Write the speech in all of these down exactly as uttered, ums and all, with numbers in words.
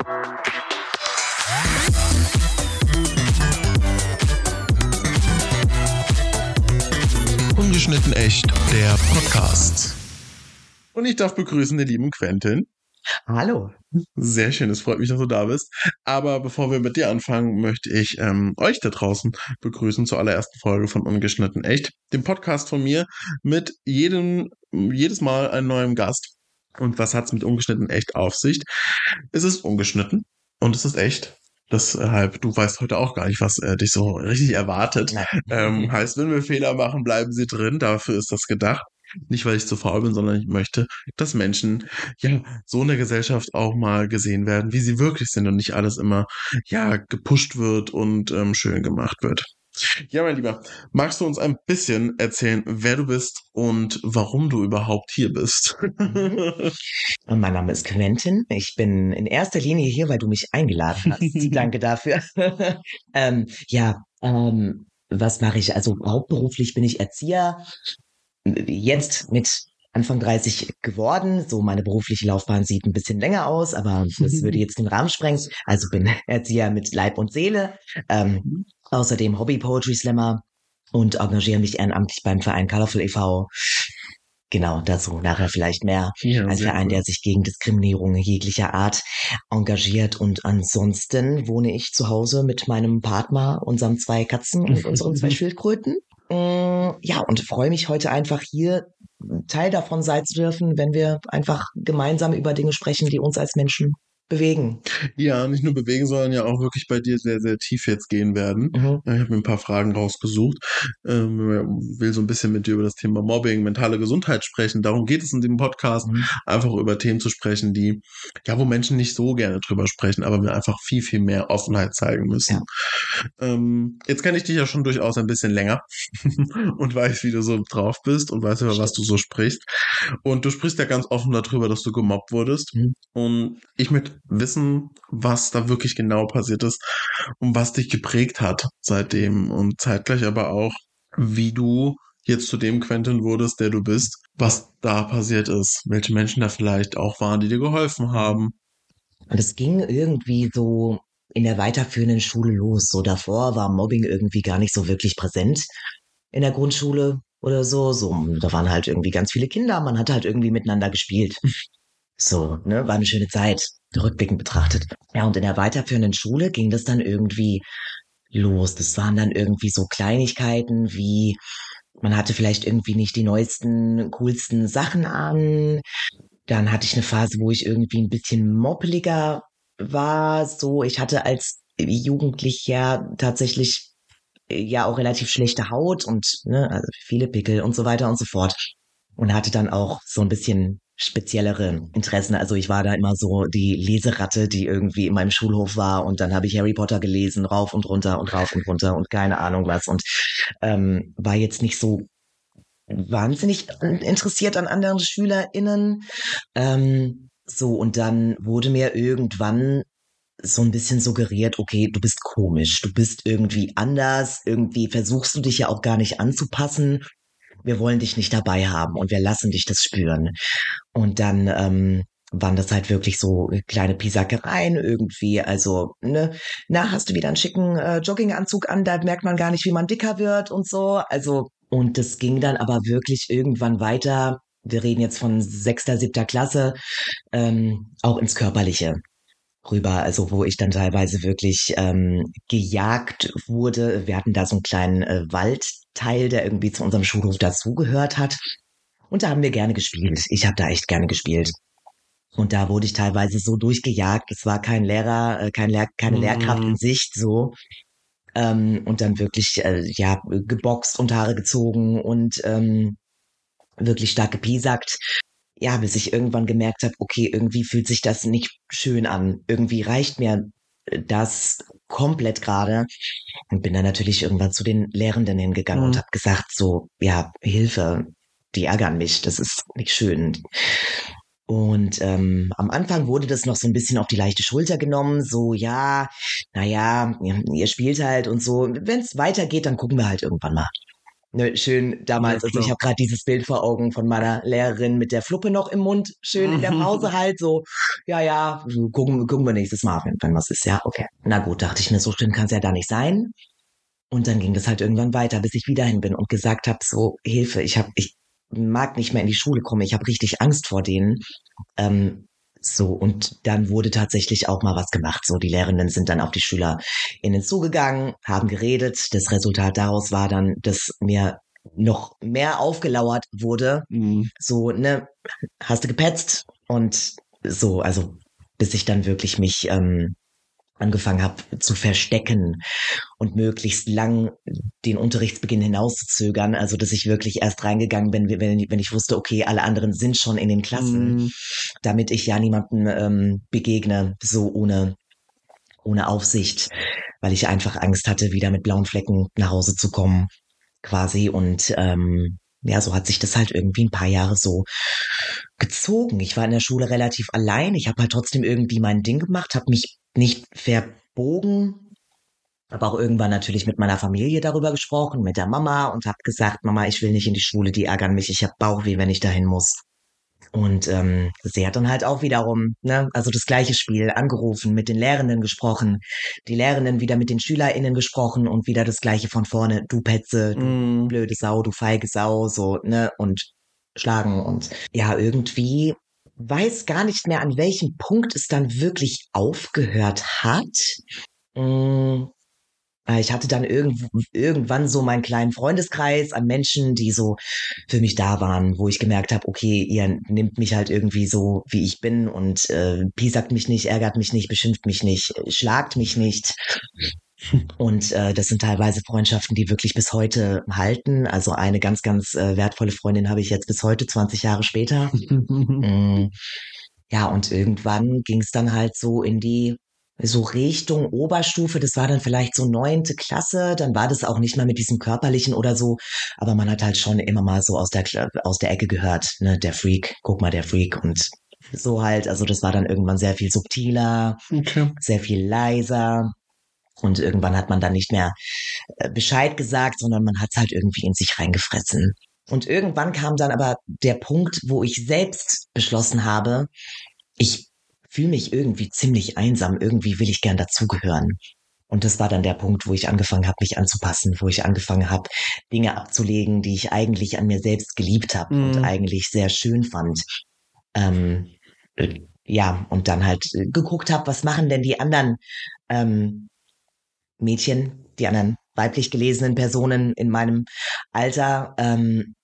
Ungeschnitten echt, der Podcast. Und ich darf begrüßen den lieben Quentin. Hallo. Sehr schön, es freut mich, dass du da bist. Aber bevor wir mit dir anfangen, möchte ich ähm, euch da draußen begrüßen zur allerersten Folge von Ungeschnitten echt, dem Podcast von mir mit jedem, jedes Mal einem neuen Gast. Und was hat's mit Ungeschnitten echt auf sich? Es ist ungeschnitten und es ist echt. Deshalb, du weißt heute auch gar nicht, was äh, dich so richtig erwartet. Ähm, heißt, wenn wir Fehler machen, bleiben sie drin. Dafür ist das gedacht. Nicht, weil ich zu faul bin, sondern ich möchte, dass Menschen, ja, so in der Gesellschaft auch mal gesehen werden, wie sie wirklich sind und nicht alles immer, ja, gepusht wird und ähm, schön gemacht wird. Ja, mein Lieber, magst du uns ein bisschen erzählen, wer du bist und warum du überhaupt hier bist? Mhm. Mein Name ist Quentin. Ich bin in erster Linie hier, weil du mich eingeladen hast. Danke dafür. ähm, ja, ähm, was mache ich? Also hauptberuflich bin ich Erzieher. Jetzt mit Anfang dreißig geworden. So, meine berufliche Laufbahn sieht ein bisschen länger aus, aber das würde jetzt den Rahmen sprengen. Also bin Erzieher mit Leib und Seele. Ähm, außerdem Hobby-Poetry-Slammer und engagiere mich ehrenamtlich beim Verein Colorful e V Genau, dazu nachher vielleicht mehr. Ja, Ein sehr Verein, cool. der sich gegen Diskriminierung jeglicher Art engagiert. Und ansonsten wohne ich zu Hause mit meinem Partner, unseren zwei Katzen und unseren zwei Schildkröten. Mm, Ja, und freue mich heute einfach hier Teil davon sein zu dürfen, wenn wir einfach gemeinsam über Dinge sprechen, die uns als Menschen bewegen. Ja, nicht nur bewegen, sondern ja auch wirklich bei dir sehr, sehr tief jetzt gehen werden. Mhm. Ich habe mir ein paar Fragen rausgesucht. Ähm, will so ein bisschen mit dir über das Thema Mobbing, mentale Gesundheit sprechen. Darum geht es in dem Podcast, Mhm. einfach über Themen zu sprechen, die, ja, wo Menschen nicht so gerne drüber sprechen, aber wir einfach viel, viel mehr Offenheit zeigen müssen. Ähm, jetzt kenne ich dich ja schon durchaus ein bisschen länger und weiß, wie du so drauf bist und weiß, über was du so sprichst. Und du sprichst ja ganz offen darüber, dass du gemobbt wurdest. Mhm. Und ich möchte wissen, was da wirklich genau passiert ist und was dich geprägt hat seitdem und zeitgleich aber auch, wie du jetzt zu dem Quentin wurdest, der du bist, was da passiert ist, welche Menschen da vielleicht auch waren, die dir geholfen haben. Und es ging irgendwie so in der weiterführenden Schule los. So davor war Mobbing irgendwie gar nicht so wirklich präsent in der Grundschule oder so. So, da waren halt irgendwie ganz viele Kinder. Man hat halt irgendwie miteinander gespielt. So, ne, war eine schöne Zeit, rückblickend betrachtet. Ja, und in der weiterführenden Schule ging das dann irgendwie los. Das waren dann irgendwie so Kleinigkeiten wie, man hatte vielleicht irgendwie nicht die neuesten, coolsten Sachen an. Dann hatte ich eine Phase, wo ich irgendwie ein bisschen moppeliger war. So, ich hatte als Jugendlicher tatsächlich äh, ja auch relativ schlechte Haut und ne, also viele Pickel und so weiter und so fort. Und hatte dann auch so ein bisschen speziellere Interessen. Also ich war da immer so die Leseratte, die irgendwie in meinem Schulhof war und dann habe ich Harry Potter gelesen, rauf und runter und rauf und runter und keine Ahnung was und ähm, war jetzt nicht so wahnsinnig interessiert an anderen SchülerInnen. Ähm, so, und dann wurde mir irgendwann so ein bisschen suggeriert, okay, du bist komisch, du bist irgendwie anders, irgendwie versuchst du dich ja auch gar nicht anzupassen. Wir wollen dich nicht dabei haben und wir lassen dich das spüren. Und dann ähm, waren das halt wirklich so kleine Pisackereien irgendwie. Also, ne, na, hast du wieder einen schicken äh, Jogginganzug an, da merkt man gar nicht, wie man dicker wird und so. Also, und das ging dann aber wirklich irgendwann weiter. Wir reden jetzt von sechster, siebter Klasse, ähm, auch ins Körperliche rüber, also wo ich dann teilweise wirklich ähm, gejagt wurde. Wir hatten da so einen kleinen äh, Waldteil, der irgendwie zu unserem Schulhof dazugehört hat. Und da haben wir gerne gespielt. Ich habe da echt gerne gespielt. Und da wurde ich teilweise so durchgejagt. Es war kein Lehrer, äh, kein Lehr keine Mhm. Lehrkraft in Sicht, so. Ähm, und dann wirklich, äh, ja, geboxt und Haare gezogen und ähm, wirklich stark gepiesackt. Ja, bis ich irgendwann gemerkt habe, okay, irgendwie fühlt sich das nicht schön an. Irgendwie reicht mir das komplett gerade. Und bin dann natürlich irgendwann zu den Lehrenden hingegangen Mhm. und habe gesagt, so, ja, Hilfe, die ärgern mich, das ist nicht schön. Und ähm, am Anfang wurde das noch so ein bisschen auf die leichte Schulter genommen, so, ja, naja, ihr, ihr spielt halt und so. Wenn es weitergeht, dann gucken wir halt irgendwann mal. ne, schön damals, Ja, also ich klar. habe gerade dieses Bild vor Augen von meiner Lehrerin mit der Fluppe noch im Mund, schön in der Pause halt so, ja, ja, gucken, gucken wir nächstes Mal, wenn, wenn was ist, ja, okay. Na gut, dachte ich mir, so schlimm kann es ja da nicht sein. Und dann ging das halt irgendwann weiter, bis ich wieder hin bin und gesagt habe, so, Hilfe, ich hab, ich mag nicht mehr in die Schule kommen, ich habe richtig Angst vor denen. Ähm, so, und dann wurde tatsächlich auch mal was gemacht. So, die Lehrerinnen sind dann auf die SchülerInnen zugegangen, haben geredet. Das Resultat daraus war dann, dass mir noch mehr aufgelauert wurde. Mhm. So, ne, hast du gepetzt? Und so, also bis ich dann wirklich mich ähm, angefangen habe zu verstecken und möglichst lang den Unterrichtsbeginn hinauszuzögern, also dass ich wirklich erst reingegangen bin, wenn, wenn ich wusste, okay, alle anderen sind schon in den Klassen, Mhm. damit ich ja niemandem ähm, begegne, so ohne ohne Aufsicht, weil ich einfach Angst hatte, wieder mit blauen Flecken nach Hause zu kommen, quasi. Und ähm, ja, so hat sich das halt irgendwie ein paar Jahre so gezogen. Ich war in der Schule relativ allein. Ich habe halt trotzdem irgendwie mein Ding gemacht, habe mich nicht verbogen, habe auch irgendwann natürlich mit meiner Familie darüber gesprochen, mit der Mama und habe gesagt, Mama, ich will nicht in die Schule, die ärgern mich, ich habe Bauchweh, wenn ich dahin muss. Und ähm, sie hat dann halt auch wiederum, ne, also das gleiche Spiel, angerufen, mit den Lehrenden gesprochen, die Lehrenden wieder mit den SchülerInnen gesprochen und wieder das gleiche von vorne, du Petze, du Mhm. blöde Sau, du feige Sau, so, ne, und schlagen und ja, irgendwie weiß gar nicht mehr, an welchem Punkt es dann wirklich aufgehört hat. Mm, äh, Ich hatte dann irgend, irgendwann so meinen kleinen Freundeskreis an Menschen, die so für mich da waren, wo ich gemerkt habe, okay, ihr nimmt mich halt irgendwie so, wie ich bin und äh, piesackt mich nicht, ärgert mich nicht, beschimpft mich nicht, schlagt mich nicht. Und äh, das sind teilweise Freundschaften, die wirklich bis heute halten. Also eine ganz, ganz äh, wertvolle Freundin habe ich jetzt bis heute, zwanzig Jahre später. Mm, ja, und irgendwann ging es dann halt so in die so Richtung Oberstufe, das war dann vielleicht so neunte Klasse, dann war das auch nicht mehr mit diesem körperlichen oder so, aber man hat halt schon immer mal so aus der Kla- aus der Ecke gehört, ne, der Freak, guck mal, der Freak und so halt, also das war dann irgendwann sehr viel subtiler, Okay. sehr viel leiser und irgendwann hat man dann nicht mehr äh, Bescheid gesagt, sondern man hat es halt irgendwie in sich reingefressen. Und irgendwann kam dann aber der Punkt, wo ich selbst beschlossen habe, ich fühle mich irgendwie ziemlich einsam, irgendwie will ich gern dazugehören. Und das war dann der Punkt, wo ich angefangen habe, mich anzupassen, wo ich angefangen habe, Dinge abzulegen, die ich eigentlich an mir selbst geliebt habe und Mhm. eigentlich sehr schön fand. Ähm, äh, ja, und dann halt äh, geguckt habe, was machen denn die anderen ähm, Mädchen, die anderen weiblich gelesenen Personen in meinem Alter. Ähm,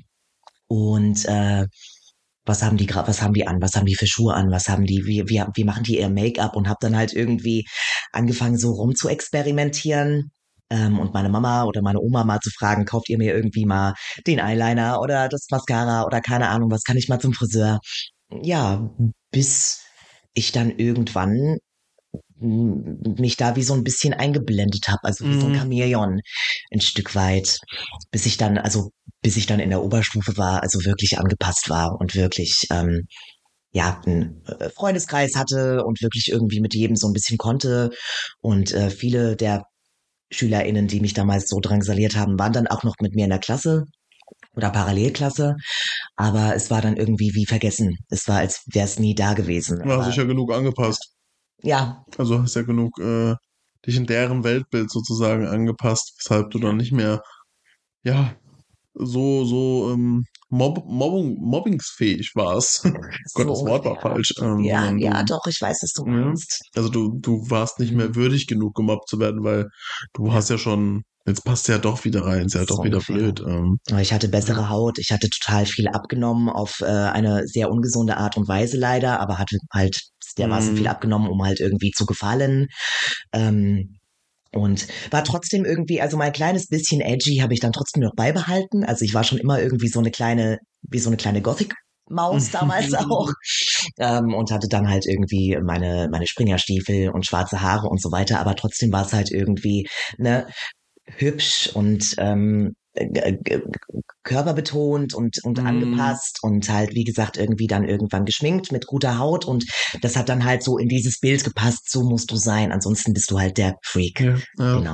und äh, was haben die gra- was haben die an, was haben die für Schuhe an, was haben die, wie, wie, wie machen die ihr Make-up und habe dann halt irgendwie angefangen so rum zu experimentieren ähm, und meine Mama oder meine Oma mal zu fragen, kauft ihr mir irgendwie mal den Eyeliner oder das Mascara oder keine Ahnung, was kann ich mal zum Friseur? Ja, bis ich dann irgendwann m- mich da wie so ein bisschen eingeblendet habe, also wie so ein Mhm. Chamäleon ein Stück weit, bis ich dann, also bis ich dann in der Oberstufe war, also wirklich angepasst war und wirklich ähm, ja einen äh, Freundeskreis hatte und wirklich irgendwie mit jedem so ein bisschen konnte und äh, viele der SchülerInnen, die mich damals so drangsaliert haben, waren dann auch noch mit mir in der Klasse oder Parallelklasse, aber es war dann irgendwie wie vergessen. Es war, als wäre es nie da gewesen. Du hast dich Aber ja genug angepasst. ja, Also hast ja genug äh, dich in deren Weltbild sozusagen angepasst, weshalb du dann ja, nicht mehr, ja, so, so ähm, Mob Mobbing, mobbingsfähig warst. so Gott, das Wort war ungefähr. falsch, ähm, Ja, sondern ja, du, doch, ich weiß, was du ja, meinst. also du, du warst nicht mehr Mhm. würdig genug gemobbt zu werden, weil du hast Ja, ja schon, jetzt passt ja doch wieder rein, ist ja so doch wieder ungefähr. blöd. Ähm, Aber ich hatte ja. bessere Haut, ich hatte total viel abgenommen auf äh, eine sehr ungesunde Art und Weise leider, aber hatte halt dermaßen viel Mm, abgenommen, um halt irgendwie zu gefallen. Ähm, und war trotzdem irgendwie, also mein kleines bisschen edgy habe ich dann trotzdem noch beibehalten. Also ich war schon immer irgendwie so eine kleine, wie so eine kleine Gothic-Maus damals auch. Ähm, und hatte dann halt irgendwie meine, meine Springerstiefel und schwarze Haare und so weiter. Aber trotzdem war es halt irgendwie, ne, hübsch und ähm, g- g- körperbetont und, und mm, angepasst und halt, wie gesagt, irgendwie dann irgendwann geschminkt mit guter Haut und das hat dann halt so in dieses Bild gepasst, so musst du sein, ansonsten bist du halt der Freak. ja, ja. Genau.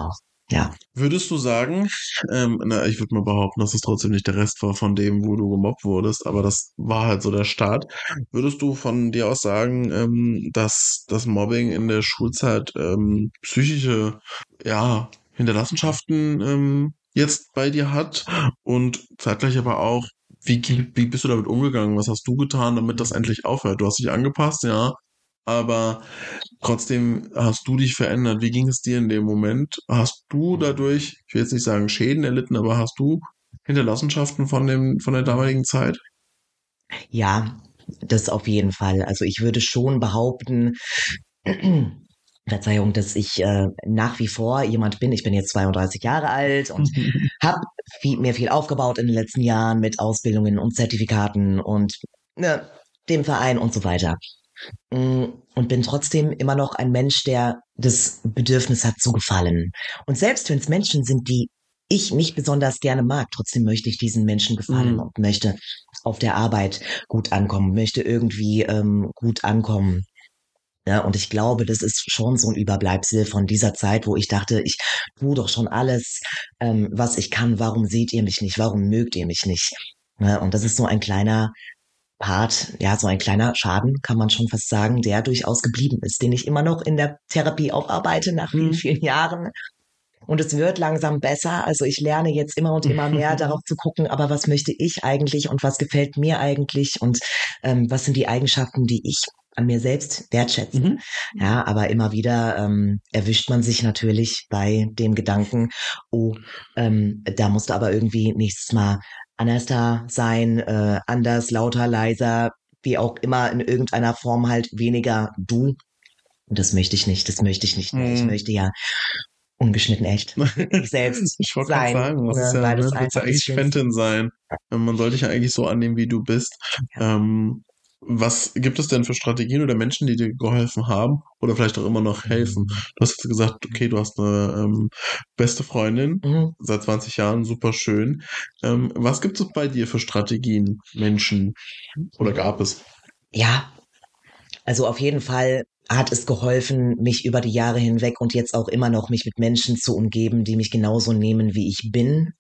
Ja. Würdest du sagen, ähm, na, ich würde mal behaupten, dass es trotzdem nicht der Rest war von dem, wo du gemobbt wurdest, aber das war halt so der Start. Würdest du von dir aus sagen, ähm, dass das Mobbing in der Schulzeit ähm, psychische, ja, Hinterlassenschaften ähm, jetzt bei dir hat und zeitgleich aber auch, wie, ging- wie bist du damit umgegangen? Was hast du getan, damit das endlich aufhört? Du hast dich angepasst, ja, aber trotzdem hast du dich verändert. Wie ging es dir in dem Moment? Hast du dadurch, ich will jetzt nicht sagen Schäden erlitten, aber hast du Hinterlassenschaften von dem, von der damaligen Zeit? Ja, das auf jeden Fall. Also ich würde schon behaupten, Verzeihung, dass ich äh, nach wie vor jemand bin. Ich bin jetzt zweiunddreißig Jahre alt und habe viel, mir viel aufgebaut in den letzten Jahren mit Ausbildungen und Zertifikaten und ne, dem Verein und so weiter. Mm, Und bin trotzdem immer noch ein Mensch, der das Bedürfnis hat zu gefallen. Und selbst wenn es Menschen sind, die ich nicht besonders gerne mag, trotzdem möchte ich diesen Menschen gefallen Mhm. und möchte auf der Arbeit gut ankommen, möchte irgendwie ähm, gut ankommen. Ja, und ich glaube, das ist schon so ein Überbleibsel von dieser Zeit, wo ich dachte, ich tue doch schon alles, ähm, was ich kann. Warum seht ihr mich nicht? Warum mögt ihr mich nicht? Ja, und das ist so ein kleiner Part, ja, so ein kleiner Schaden, kann man schon fast sagen, der durchaus geblieben ist, den ich immer noch in der Therapie aufarbeite nach vielen, Mhm. vielen Jahren. Und es wird langsam besser. Also ich lerne jetzt immer und immer mehr darauf zu gucken, aber was möchte ich eigentlich und was gefällt mir eigentlich und ähm, was sind die Eigenschaften, die ich an mir selbst wertschätze. Mhm. Ja, aber immer wieder ähm, erwischt man sich natürlich bei dem Gedanken, oh, ähm, da musst du aber irgendwie nächstes Mal anders da sein, äh, anders, lauter, leiser, wie auch immer, in irgendeiner Form halt weniger du. Und das möchte ich nicht, das möchte ich nicht mehr. Ich Mhm. möchte ja ungeschnitten echt ich selbst Ich wollte gerade sein, sagen, was ist ne, ja, weil ne, das du willst ja einfach das eigentlich Schönste Fenton ist. sein. Ähm, Man sollte dich ja eigentlich so annehmen, wie du bist. Ja. Ähm, was gibt es denn für Strategien oder Menschen, die dir geholfen haben oder vielleicht auch immer noch helfen? Du hast jetzt gesagt, okay, du hast eine ähm, beste Freundin Mhm. seit zwanzig Jahren, super schön. Ähm, was gibt es bei dir für Strategien, Menschen oder gab es? Ja, also auf jeden Fall hat es geholfen, mich über die Jahre hinweg und jetzt auch immer noch mich mit Menschen zu umgeben, die mich genauso nehmen, wie ich bin,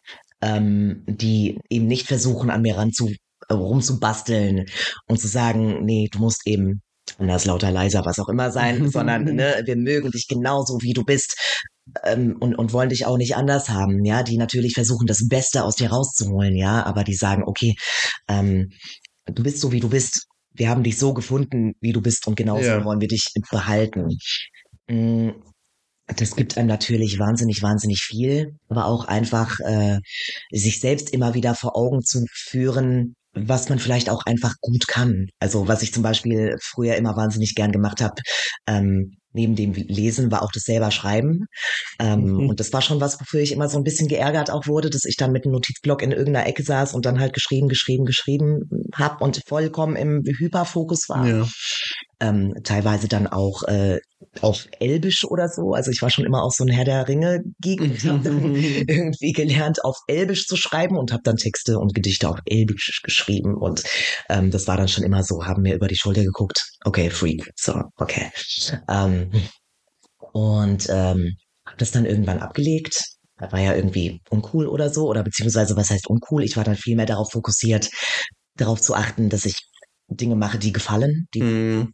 ähm, die eben nicht versuchen, an mir ranzu, äh, rumzubasteln und zu sagen, nee, du musst eben anders, lauter, leiser, was auch immer sein, sondern ne, wir mögen dich genauso, wie du bist, ähm, und, und wollen dich auch nicht anders haben, ja, die natürlich versuchen, das Beste aus dir rauszuholen, ja, aber die sagen, okay, ähm, du bist so, wie du bist. Wir haben dich so gefunden, wie du bist und genauso Ja. wollen wir dich behalten. Mm, Das gibt einem natürlich wahnsinnig, wahnsinnig viel, aber auch einfach äh, sich selbst immer wieder vor Augen zu führen, was man vielleicht auch einfach gut kann. Also was ich zum Beispiel früher immer wahnsinnig gern gemacht habe, ähm, neben dem Lesen war auch das selber Schreiben. Ähm, Mhm. und das war schon was, wofür ich immer so ein bisschen geärgert auch wurde, dass ich dann mit einem Notizblock in irgendeiner Ecke saß und dann halt geschrieben, geschrieben, geschrieben hab und vollkommen im Hyperfokus war. Ja. Ähm, teilweise dann auch äh, auf Elbisch oder so. Also ich war schon immer auch so ein Herr der Ringe-Geek und habe dann irgendwie gelernt, auf Elbisch zu schreiben und habe dann Texte und Gedichte auf Elbisch geschrieben. Und ähm, das war dann schon immer so, haben mir über die Schulter geguckt. Okay, Freak. So, okay. Ähm, und ähm, habe das dann irgendwann abgelegt. Das war ja irgendwie uncool oder so. Oder beziehungsweise, was heißt uncool? Ich war dann viel mehr darauf fokussiert, darauf zu achten, dass ich Dinge mache, die gefallen, die Mhm.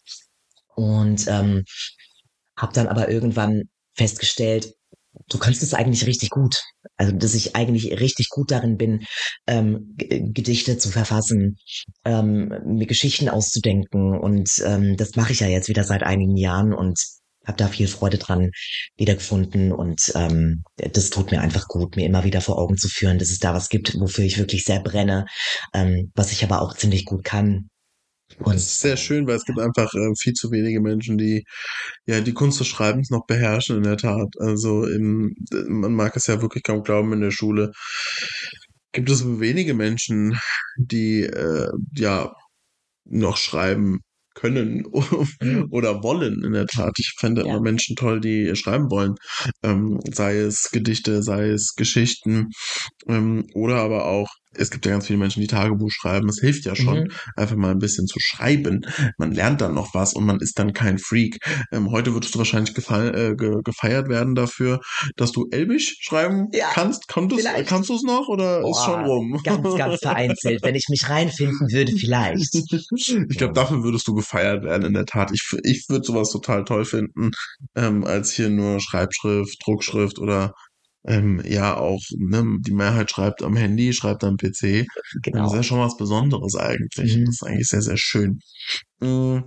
und ähm, habe dann aber irgendwann festgestellt, du kannst es eigentlich richtig gut. Also, dass ich eigentlich richtig gut darin bin, ähm, G Gedichte zu verfassen, ähm, mir Geschichten auszudenken. Und ähm, das mache ich ja jetzt wieder seit einigen Jahren und habe da viel Freude dran wiedergefunden. Und ähm, das tut mir einfach gut, mir immer wieder vor Augen zu führen, dass es da was gibt, wofür ich wirklich sehr brenne, ähm, was ich aber auch ziemlich gut kann. Das Und ist sehr ähm, schön, weil es gibt einfach äh, viel zu wenige Menschen, die ja die Kunst des Schreibens noch beherrschen in der Tat. Also in, man mag es ja wirklich kaum glauben, in der Schule gibt es wenige Menschen, die äh, ja noch schreiben können mhm, oder wollen in der Tat. Ich fände immer ja. Menschen toll, die schreiben wollen. Ähm, sei es Gedichte, sei es Geschichten ähm, oder aber auch es gibt ja ganz viele Menschen, die Tagebuch schreiben. Es hilft ja schon, Mhm. einfach mal ein bisschen zu schreiben. Man lernt dann noch was und man ist dann kein Freak. Ähm, heute würdest du wahrscheinlich gefall, äh, ge, gefeiert werden dafür, dass du Elbisch schreiben Ja, kannst. Konntest, vielleicht. kannst du es noch oder ist schon Boah, rum? ganz, ganz vereinzelt. Wenn ich mich reinfinden würde, vielleicht. Ich glaube, Ja. dafür würdest du gefeiert werden, in der Tat. Ich, f- ich würde sowas total toll finden, ähm, als hier nur Schreibschrift, Druckschrift oder ähm, ja auch, ne, die Mehrheit schreibt am Handy, schreibt am P C. Ähm, das ist ja Genau. schon was Besonderes eigentlich. Und das Mhm. ist eigentlich sehr, sehr schön. Mm,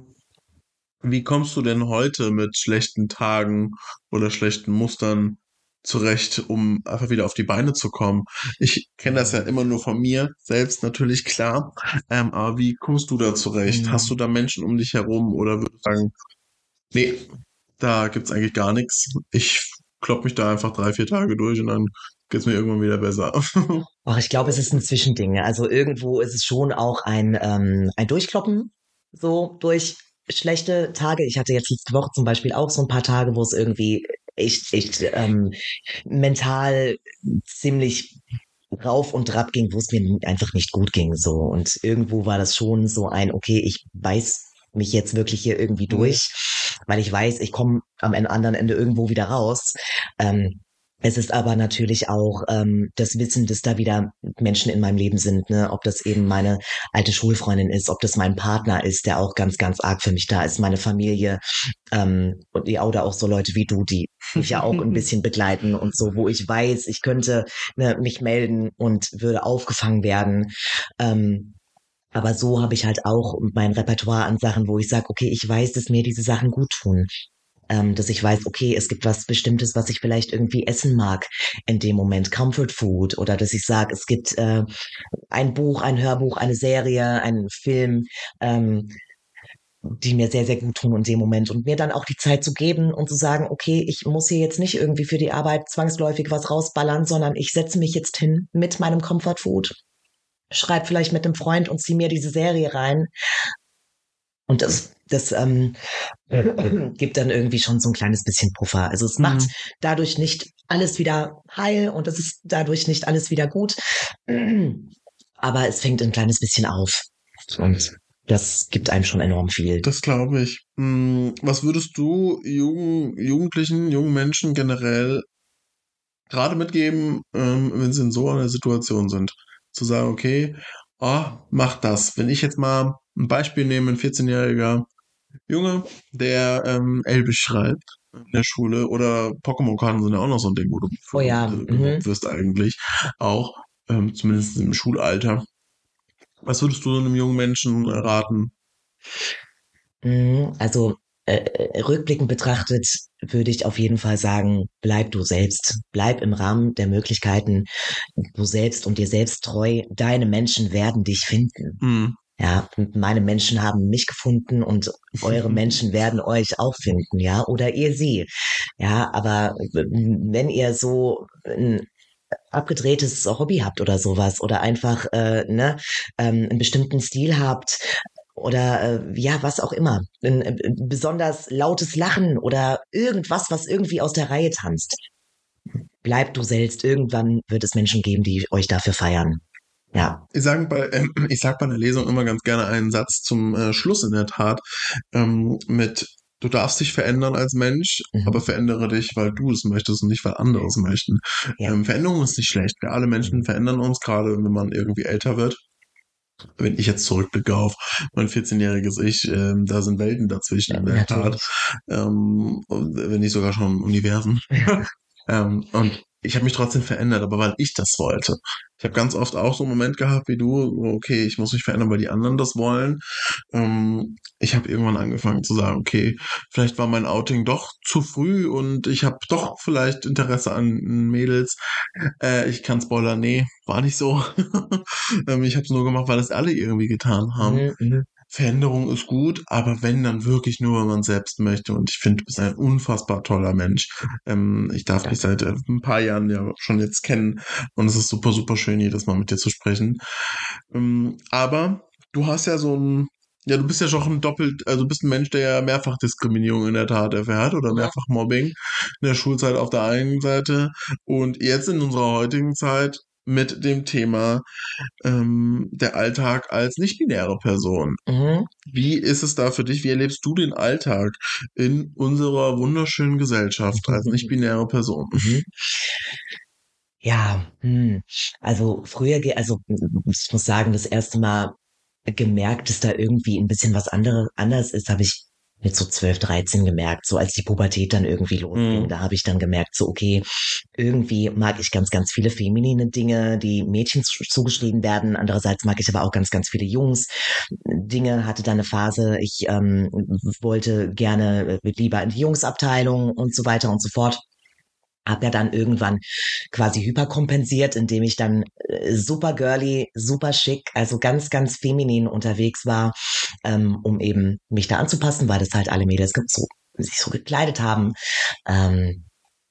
Wie kommst du denn heute mit schlechten Tagen oder schlechten Mustern zurecht, um einfach wieder auf die Beine zu kommen? Ich kenne das ja immer nur von mir selbst natürlich, klar. Ähm, aber wie kommst du da zurecht? Hast Mhm. du da Menschen um dich herum oder würdest du sagen, nee, da gibt's eigentlich gar nichts. Ich klopp mich da einfach drei, vier Tage durch und dann geht's mir irgendwann wieder besser. Ach, ich glaube, es ist ein Zwischending. Also irgendwo ist es schon auch ein, ähm, ein Durchkloppen, so durch schlechte Tage. Ich hatte jetzt letzte Woche zum Beispiel auch so ein paar Tage, wo es irgendwie echt, echt ähm, mental ziemlich rauf und trab ging, wo es mir einfach nicht gut ging. So. Und irgendwo war das schon so ein, okay, ich weiß mich jetzt wirklich hier irgendwie Mhm. durch, weil ich weiß, ich komme am anderen Ende irgendwo wieder raus. Ähm, es ist aber natürlich auch ähm, das Wissen, dass da wieder Menschen in meinem Leben sind, ne? Ob das eben meine alte Schulfreundin ist, ob das mein Partner ist, der auch ganz, ganz arg für mich da ist, meine Familie, ähm, und ja, oder auch so Leute wie du, die mich ja auch ein bisschen begleiten und so, wo ich weiß, ich könnte ne, mich melden und würde aufgefangen werden. Ähm, aber so habe ich halt auch mein Repertoire an Sachen, wo ich sage, okay, ich weiß, dass mir diese Sachen gut tun. Ähm, dass ich weiß, okay, es gibt was Bestimmtes, was ich vielleicht irgendwie essen mag in dem Moment, Comfort Food, oder dass ich sage, es gibt äh, ein Buch, ein Hörbuch, eine Serie, einen Film, ähm, die mir sehr, sehr gut tun in dem Moment und mir dann auch die Zeit zu geben und zu sagen, okay, ich muss hier jetzt nicht irgendwie für die Arbeit zwangsläufig was rausballern, sondern ich setze mich jetzt hin mit meinem Comfort Food, schreibe vielleicht mit einem Freund und ziehe mir diese Serie rein und das, das ähm, gibt dann irgendwie schon so ein kleines bisschen Puffer. Also es macht Mhm. dadurch nicht alles wieder heil und es ist dadurch nicht alles wieder gut, aber es fängt ein kleines bisschen auf und das gibt einem schon enorm viel. Das glaube ich. Mm, Was würdest du jungen, Jugendlichen, jungen Menschen generell gerade mitgeben, ähm, wenn sie in so einer Situation sind? Zu sagen, okay, oh, mach das. Wenn ich jetzt mal ein Beispiel nehme, ein vierzehn-jähriger Junge, der ähm, Elbisch schreibt in der Schule oder Pokémon-Karten sind ja auch noch so ein Ding, wo du Oh für ja, gemobbt, mhm. gemobbt wirst eigentlich auch, ähm, zumindest im Schulalter. Was würdest du so einem jungen Menschen raten? Mhm. Also äh, äh, rückblickend betrachtet würde ich auf jeden Fall sagen, bleib du selbst. Bleib im Rahmen der Möglichkeiten du selbst und dir selbst treu. Deine Menschen werden dich finden. Hm. Ja, und meine Menschen haben mich gefunden und eure Menschen werden euch auch finden, ja, oder ihr sie. Ja, aber äh, wenn ihr so ein abgedrehtes Hobby habt oder sowas oder einfach äh, ne, ähm, einen bestimmten Stil habt oder äh, ja, was auch immer, ein äh, besonders lautes Lachen oder irgendwas, was irgendwie aus der Reihe tanzt. Bleibt du selbst. Irgendwann wird es Menschen geben, die euch dafür feiern. Ja. Ich sage bei, äh, ich sag bei einer Lesung immer ganz gerne einen Satz zum äh, Schluss in der Tat ähm, mit du darfst dich verändern als Mensch, aber Mhm. verändere dich, weil du es möchtest und nicht, weil andere es möchten. Ja. Ähm, Veränderung ist nicht schlecht. Wir alle Menschen Mhm. verändern uns, gerade wenn man irgendwie älter wird. Wenn ich jetzt zurückblicke auf mein vierzehn-jähriges Ich, ähm, da sind Welten dazwischen Ja, in der Tat. natürlich. Ähm, und wenn nicht sogar schon Universen. Ähm, und ich habe mich trotzdem verändert, aber weil ich das wollte. Ich habe ganz oft auch so einen Moment gehabt wie du, so, okay, ich muss mich verändern, weil die anderen das wollen. Ähm, ich habe irgendwann angefangen zu sagen, okay, vielleicht war mein Outing doch zu früh und ich habe doch vielleicht Interesse an Mädels. Äh, ich kann spoilern, nee, war nicht so. ähm, ich habe es nur gemacht, weil es alle irgendwie getan haben. Mhm. Mhm. Veränderung ist gut, aber wenn, dann wirklich nur, wenn man selbst möchte. Und ich finde, du bist ein unfassbar toller Mensch. Ähm, ich darf dich Danke. seit äh, ein paar Jahren ja schon jetzt kennen und es ist super, super schön, jedes Mal mit dir zu sprechen. Ähm, aber du hast ja so ein, ja, du bist ja schon doppelt, also du bist ein Mensch, der ja mehrfach Diskriminierung in der Tat erfährt oder Mhm. mehrfach Mobbing in der Schulzeit auf der einen Seite und jetzt in unserer heutigen Zeit mit dem Thema ähm, der Alltag als nicht-binäre Person. Mhm. Wie ist es da für dich? Wie erlebst du den Alltag in unserer wunderschönen Gesellschaft als nicht-binäre Person? Mhm. Ja, hm. Also früher, ge- also ich muss sagen, das erste Mal gemerkt, dass da irgendwie ein bisschen was andere, anders ist, habe ich mit so zwölf, dreizehn gemerkt, so als die Pubertät dann irgendwie losging. Mhm. Da habe ich dann gemerkt, so okay, irgendwie mag ich ganz, ganz viele feminine Dinge, die Mädchen zu- zugeschrieben werden. Andererseits mag ich aber auch ganz, ganz viele Jungs. Dinge, hatte da eine Phase, ich ähm, wollte gerne äh, lieber in die Jungsabteilung und so weiter und so fort. Hab ja dann irgendwann quasi hyperkompensiert, indem ich dann äh, super girly, super schick, also ganz, ganz feminin unterwegs war, ähm, um eben mich da anzupassen, weil das halt alle Mädels ge- so, sich so gekleidet haben. Ähm,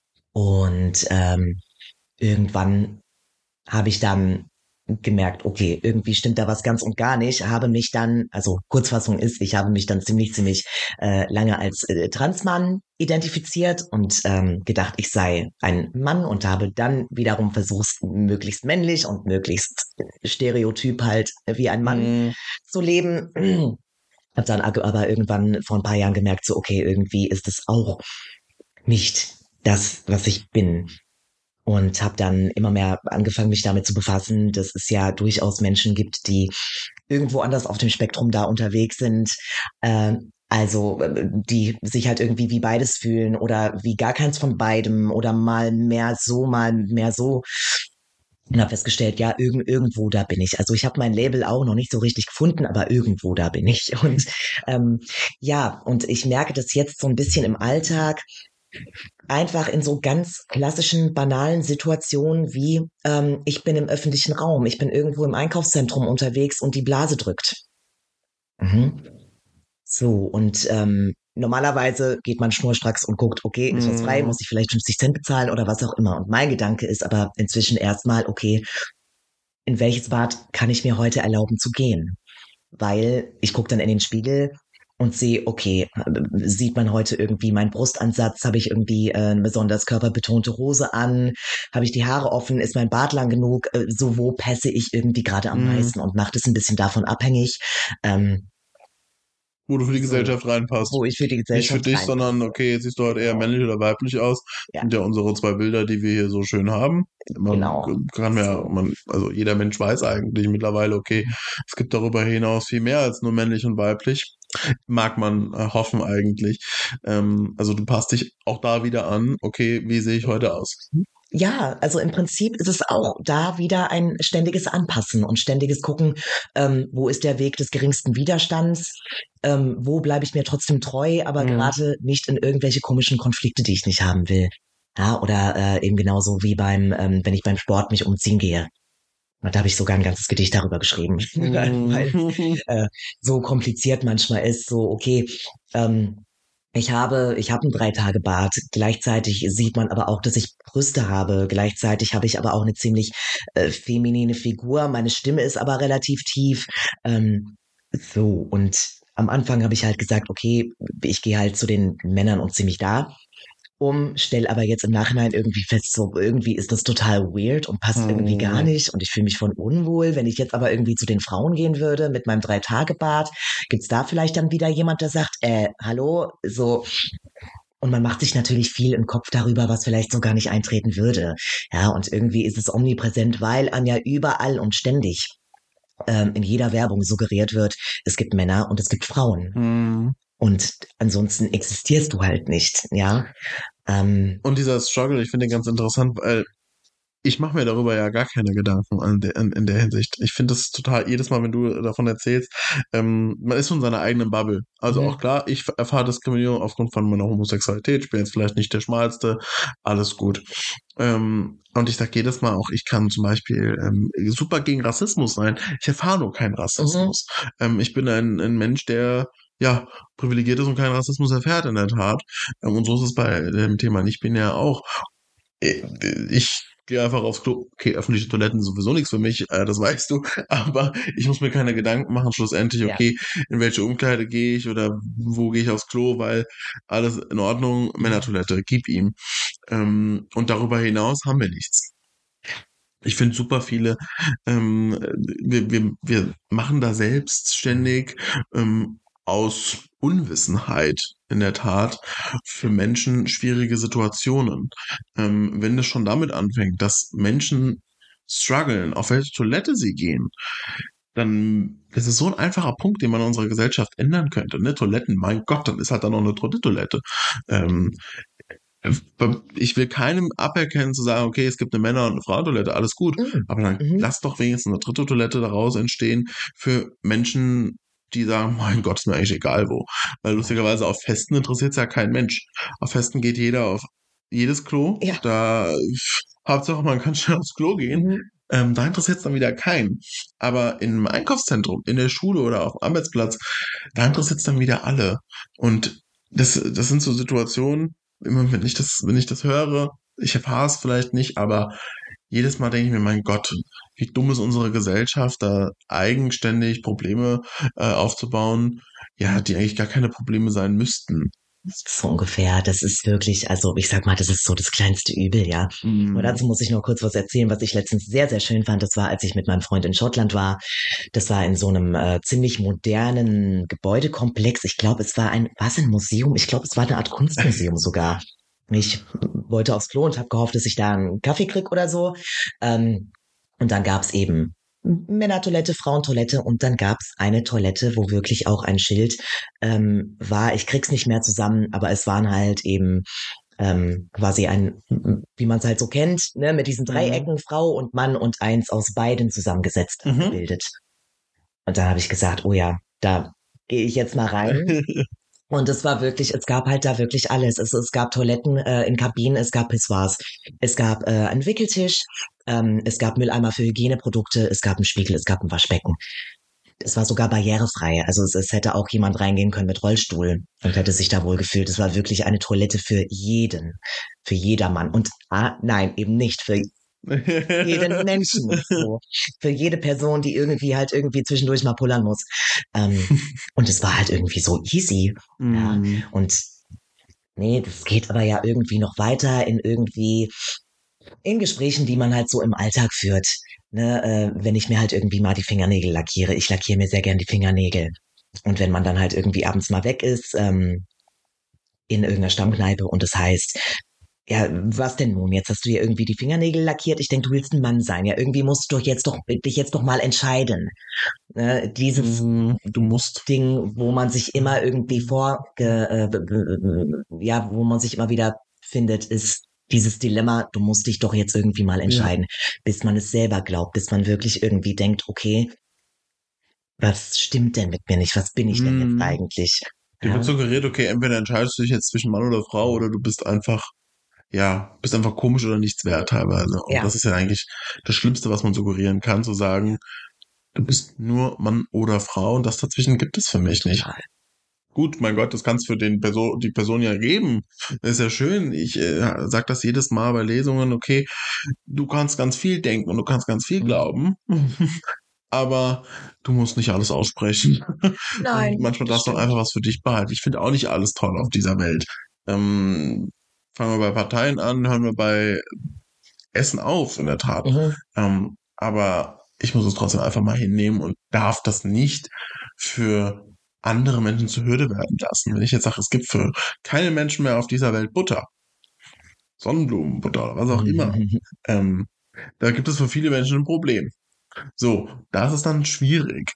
und ähm, irgendwann habe ich dann gemerkt, okay, irgendwie stimmt da was ganz und gar nicht, habe mich dann, also Kurzfassung ist, ich habe mich dann ziemlich, ziemlich äh, lange als äh, Transmann identifiziert und ähm, gedacht, ich sei ein Mann und habe dann wiederum versucht, möglichst männlich und möglichst stereotyp halt wie ein Mann Mhm. zu leben. Hab dann aber irgendwann vor ein paar Jahren gemerkt, so okay, irgendwie ist es auch nicht das, was ich bin. Und habe dann immer mehr angefangen, mich damit zu befassen, dass es ja durchaus Menschen gibt, die irgendwo anders auf dem Spektrum da unterwegs sind. Äh, also äh, die sich halt irgendwie wie beides fühlen oder wie gar keins von beidem oder mal mehr so, mal mehr so. Und habe festgestellt, ja, irgend, irgendwo da bin ich. Also ich habe mein Label auch noch nicht so richtig gefunden, aber irgendwo da bin ich. Und ähm, ja, und ich merke das jetzt so ein bisschen im Alltag, einfach in so ganz klassischen, banalen Situationen wie, ähm, ich bin im öffentlichen Raum, ich bin irgendwo im Einkaufszentrum unterwegs und die Blase drückt. Mhm. So, und ähm, normalerweise geht man schnurstracks und guckt, okay, ist was frei, Mhm. muss ich vielleicht fünfzig Cent bezahlen oder was auch immer. Und mein Gedanke ist aber inzwischen erstmal, okay, in welches Bad kann ich mir heute erlauben zu gehen? Weil ich gucke dann in den Spiegel und sehe, okay, sieht man heute irgendwie meinen Brustansatz, habe ich irgendwie äh, eine besonders körperbetonte Hose an, habe ich die Haare offen, ist mein Bart lang genug, äh, so wo passe ich irgendwie gerade am Mhm. meisten und macht es ein bisschen davon abhängig, ähm, Wo du für die so, Gesellschaft reinpasst. wo ich für die Nicht für Gesellschaft dich, sondern reinpasse. okay, jetzt siehst du halt eher Genau. männlich oder weiblich aus. Ja, Sind ja unsere zwei Bilder, die wir hier so schön haben. Man genau. kann ja, So. man, also jeder Mensch weiß eigentlich mittlerweile, okay, es gibt darüber hinaus viel mehr als nur männlich und weiblich. Mag man äh, hoffen eigentlich. Ähm, also du passt dich auch da wieder an, okay, wie sehe ich heute aus? Ja, also im Prinzip ist es auch da wieder ein ständiges Anpassen und ständiges Gucken, ähm, wo ist der Weg des geringsten Widerstands, ähm, wo bleibe ich mir trotzdem treu, aber Mhm. gerade nicht in irgendwelche komischen Konflikte, die ich nicht haben will. Ja, oder äh, eben genauso wie beim, ähm, wenn ich beim Sport mich umziehen gehe. Und da habe ich sogar ein ganzes Gedicht darüber geschrieben, weil Mhm. äh, so kompliziert manchmal ist, so okay, ähm, ich habe, ich habe ein Drei-Tage-Bart. Gleichzeitig sieht man aber auch, dass ich Brüste habe. Gleichzeitig habe ich aber auch eine ziemlich äh, feminine Figur. Meine Stimme ist aber relativ tief. Ähm, so, und am Anfang habe ich halt gesagt, okay, ich gehe halt zu den Männern und zieh mich da um, stell aber jetzt im Nachhinein irgendwie fest, so irgendwie ist das total weird und passt irgendwie gar Mhm. nicht und ich fühle mich von unwohl. Wenn ich jetzt aber irgendwie zu den Frauen gehen würde mit meinem Drei-Tage-Bart, gibt's da vielleicht dann wieder jemand, der sagt, äh, hallo, so. Und man macht sich natürlich viel im Kopf darüber, was vielleicht so gar nicht eintreten würde. Ja, und irgendwie ist es omnipräsent, weil Anja überall und ständig ähm, in jeder Werbung suggeriert wird, es gibt Männer und es gibt Frauen. Mhm. Und ansonsten existierst du halt nicht, ja. Ähm, Und dieser Struggle, ich finde den ganz interessant, weil ich mache mir darüber ja gar keine Gedanken in der, in, in der Hinsicht. Ich finde das total, jedes Mal, wenn du davon erzählst, ähm, man ist so in seiner eigenen Bubble. Also auch mhm. klar, ich erfahre Diskriminierung aufgrund von meiner Homosexualität. Ich bin jetzt vielleicht nicht der Schmalste, alles gut. Ähm, und ich sage jedes Mal auch, ich kann zum Beispiel ähm, super gegen Rassismus sein. Ich erfahre nur keinen Mhm. Rassismus. Ähm, ich bin ein, ein Mensch, der ja privilegiert ist und keinen Rassismus erfährt in der Tat. Ähm, und so ist es bei dem Thema nicht-binär auch. Äh, Ich gehe einfach aufs Klo. Okay, öffentliche Toiletten sind sowieso nichts für mich, äh, das weißt du. Aber ich muss mir keine Gedanken machen, schlussendlich, Ja. okay, in welche Umkleide gehe ich oder wo gehe ich aufs Klo, weil alles in Ordnung, Männertoilette, gib ihm. Ähm, und darüber hinaus haben wir nichts. Ich finde super viele, ähm, wir, wir, wir machen da selbstständig ähm, aus Unwissenheit in der Tat für Menschen schwierige Situationen. Ähm, wenn das schon damit anfängt, dass Menschen strugglen, auf welche Toilette sie gehen, dann ist es so ein einfacher Punkt, den man in unserer Gesellschaft ändern könnte. Ne? Toiletten, mein Gott, dann ist halt da noch eine dritte Toilette. Ähm, ich will keinem aberkennen zu sagen, okay, es gibt eine Männer- und eine Frauentoilette, alles gut. Mhm. Aber dann Mhm. lass doch wenigstens eine dritte Toilette daraus entstehen für Menschen, die sagen, mein Gott, ist mir eigentlich egal wo. Weil lustigerweise auf Festen interessiert es ja kein Mensch. Auf Festen geht jeder auf jedes Klo. Ja. Da Hauptsache, man kann schnell aufs Klo gehen. Mhm. Ähm, da interessiert es dann wieder keinen. Aber im Einkaufszentrum, in der Schule oder auf dem Arbeitsplatz, da interessiert es dann wieder alle. Und das, das sind so Situationen, immer wenn ich das, wenn ich das höre, ich erfahre es vielleicht nicht, aber jedes Mal denke ich mir, mein Gott, wie dumm ist unsere Gesellschaft, da eigenständig Probleme äh, aufzubauen, ja, die eigentlich gar keine Probleme sein müssten. So ungefähr. Das ist wirklich, also ich sag mal, das ist so das kleinste Übel, ja. Mm. Aber dazu muss ich noch kurz was erzählen, was ich letztens sehr, sehr schön fand. Das war, als ich mit meinem Freund in Schottland war. Das war in so einem äh, ziemlich modernen Gebäudekomplex. Ich glaube, es war ein, war es ein Museum? Ich glaube, es war eine Art Kunstmuseum sogar. Ich wollte aufs Klo und habe gehofft, dass ich da einen Kaffee krieg oder so. Ähm, und dann gab's eben Männertoilette, Frauentoilette und dann gab's eine Toilette, wo wirklich auch ein Schild ähm, war, ich krieg's nicht mehr zusammen, aber es waren halt eben ähm, quasi ein, wie man es halt so kennt, ne, mit diesen Dreiecken, mhm. Frau und Mann und eins aus beiden zusammengesetzt mhm. abgebildet. Und da habe ich gesagt, oh ja, da gehe ich jetzt mal rein. Und es war wirklich, es gab halt da wirklich alles. Es, es gab Toiletten äh, in Kabinen, es gab Pissoirs, es gab äh, einen Wickeltisch, ähm, es gab Mülleimer für Hygieneprodukte, es gab einen Spiegel, es gab ein Waschbecken. Es war sogar barrierefrei. Also es, es hätte auch jemand reingehen können mit Rollstuhl und hätte sich da wohl gefühlt. Es war wirklich eine Toilette für jeden, für jedermann. Und ah, nein, eben nicht für jeden Menschen, so. Für jede Person, die irgendwie halt irgendwie zwischendurch mal pullern muss. Ähm, und es war halt irgendwie so easy. Mm. Ja. Und nee, das geht aber ja irgendwie noch weiter in irgendwie in Gesprächen, die man halt so im Alltag führt. Ne, äh, wenn ich mir halt irgendwie mal die Fingernägel lackiere. Ich lackiere mir sehr gern die Fingernägel. Und wenn man dann halt irgendwie abends mal weg ist, ähm, in irgendeiner Stammkneipe und es das heißt, ja, was denn nun? Jetzt hast du dir irgendwie die Fingernägel lackiert. Ich denke, du willst ein Mann sein. Ja, irgendwie musst du doch jetzt doch dich jetzt doch mal entscheiden. Ne, dieses mm, du musst. Ding, wo man sich immer irgendwie vor, äh, ja, wo man sich immer wieder findet, ist dieses Dilemma, du musst dich doch jetzt irgendwie mal entscheiden, ja. Bis man es selber glaubt, bis man wirklich irgendwie denkt, okay, was stimmt denn mit mir nicht? Was bin ich mm. denn jetzt eigentlich? Dir ja. wird suggeriert, okay, entweder entscheidest du dich jetzt zwischen Mann oder Frau oder du bist einfach ja, bist einfach komisch oder nichts wert teilweise. Und ja. das ist ja eigentlich das Schlimmste, was man suggerieren kann, zu sagen, du bist nur Mann oder Frau und das dazwischen gibt es für mich nicht. Nein. Gut, mein Gott, das kannst für den Person, die Person ja geben. Das ist ja schön. Ich äh, sag das jedes Mal bei Lesungen, okay, du kannst ganz viel denken und du kannst ganz viel glauben, aber du musst nicht alles aussprechen. Nein. Und manchmal darfst du auch einfach was für dich behalten. Ich finde auch nicht alles toll auf dieser Welt. Ähm, Fangen wir bei Parteien an, hören wir bei Essen auf, in der Tat. Mhm. Ähm, aber ich muss es trotzdem einfach mal hinnehmen und darf das nicht für andere Menschen zur Hürde werden lassen. Wenn ich jetzt sage, es gibt für keine Menschen mehr auf dieser Welt Butter, Sonnenblumenbutter oder was auch mhm. immer, ähm, da gibt es für viele Menschen ein Problem. So, da ist es dann schwierig.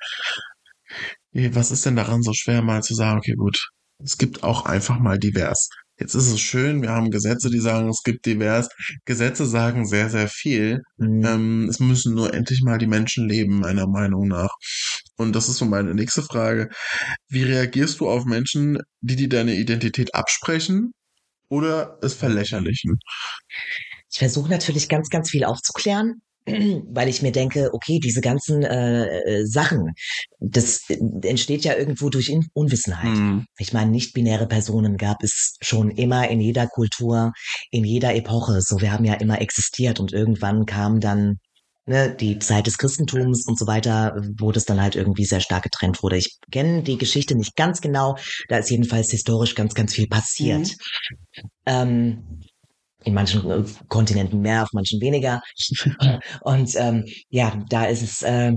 Was ist denn daran so schwer, mal zu sagen, okay, gut, es gibt auch einfach mal divers. Jetzt ist es schön, wir haben Gesetze, die sagen, es gibt divers. Gesetze sagen sehr, sehr viel. Mhm. Ähm, es müssen nur endlich mal die Menschen leben, meiner Meinung nach. Und das ist so meine nächste Frage. Wie reagierst du auf Menschen, die dir deine Identität absprechen oder es verlächerlichen? Ich versuche natürlich ganz, ganz viel aufzuklären, weil ich mir denke, okay, diese ganzen äh, Sachen, das entsteht ja irgendwo durch In- Unwissenheit. Mm. Ich meine, nicht-binäre Personen gab es schon immer in jeder Kultur, in jeder Epoche. So, wir haben ja immer existiert und irgendwann kam dann ne, die Zeit des Christentums und so weiter, wo das dann halt irgendwie sehr stark getrennt wurde. Ich kenne die Geschichte nicht ganz genau, da ist jedenfalls historisch ganz, ganz viel passiert. Mm. Ähm, In manchen äh, Kontinenten mehr, auf manchen weniger. Und ähm, ja, da ist es äh,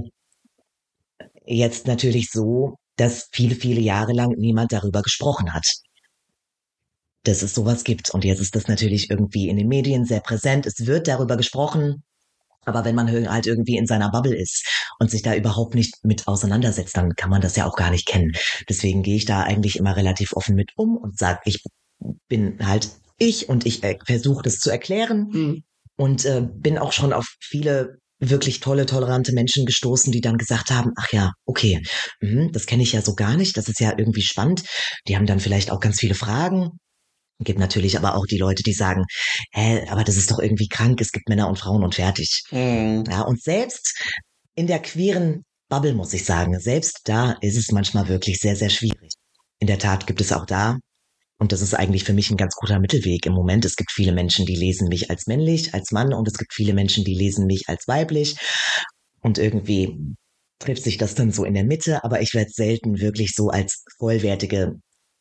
jetzt natürlich so, dass viele, viele Jahre lang niemand darüber gesprochen hat, dass es sowas gibt. Und jetzt ist das natürlich irgendwie in den Medien sehr präsent. Es wird darüber gesprochen, aber wenn man halt irgendwie in seiner Bubble ist und sich da überhaupt nicht mit auseinandersetzt, dann kann man das ja auch gar nicht kennen. Deswegen gehe ich da eigentlich immer relativ offen mit um und sage, ich bin halt ich und ich äh, versuche das zu erklären mhm. und äh, bin auch schon auf viele wirklich tolle, tolerante Menschen gestoßen, die dann gesagt haben, ach ja, okay, mh, das kenne ich ja so gar nicht, das ist ja irgendwie spannend. Die haben dann vielleicht auch ganz viele Fragen. Es gibt natürlich aber auch die Leute, die sagen, hä, aber das ist doch irgendwie krank, es gibt Männer und Frauen und fertig. Mhm. Ja, und selbst in der queeren Bubble, muss ich sagen, selbst da ist es manchmal wirklich sehr, sehr schwierig. In der Tat gibt es auch da, und das ist eigentlich für mich ein ganz guter Mittelweg im Moment, es gibt viele Menschen, die lesen mich als männlich, als Mann, und es gibt viele Menschen, die lesen mich als weiblich, und irgendwie trifft sich das dann so in der Mitte, aber ich werde selten wirklich so als vollwertige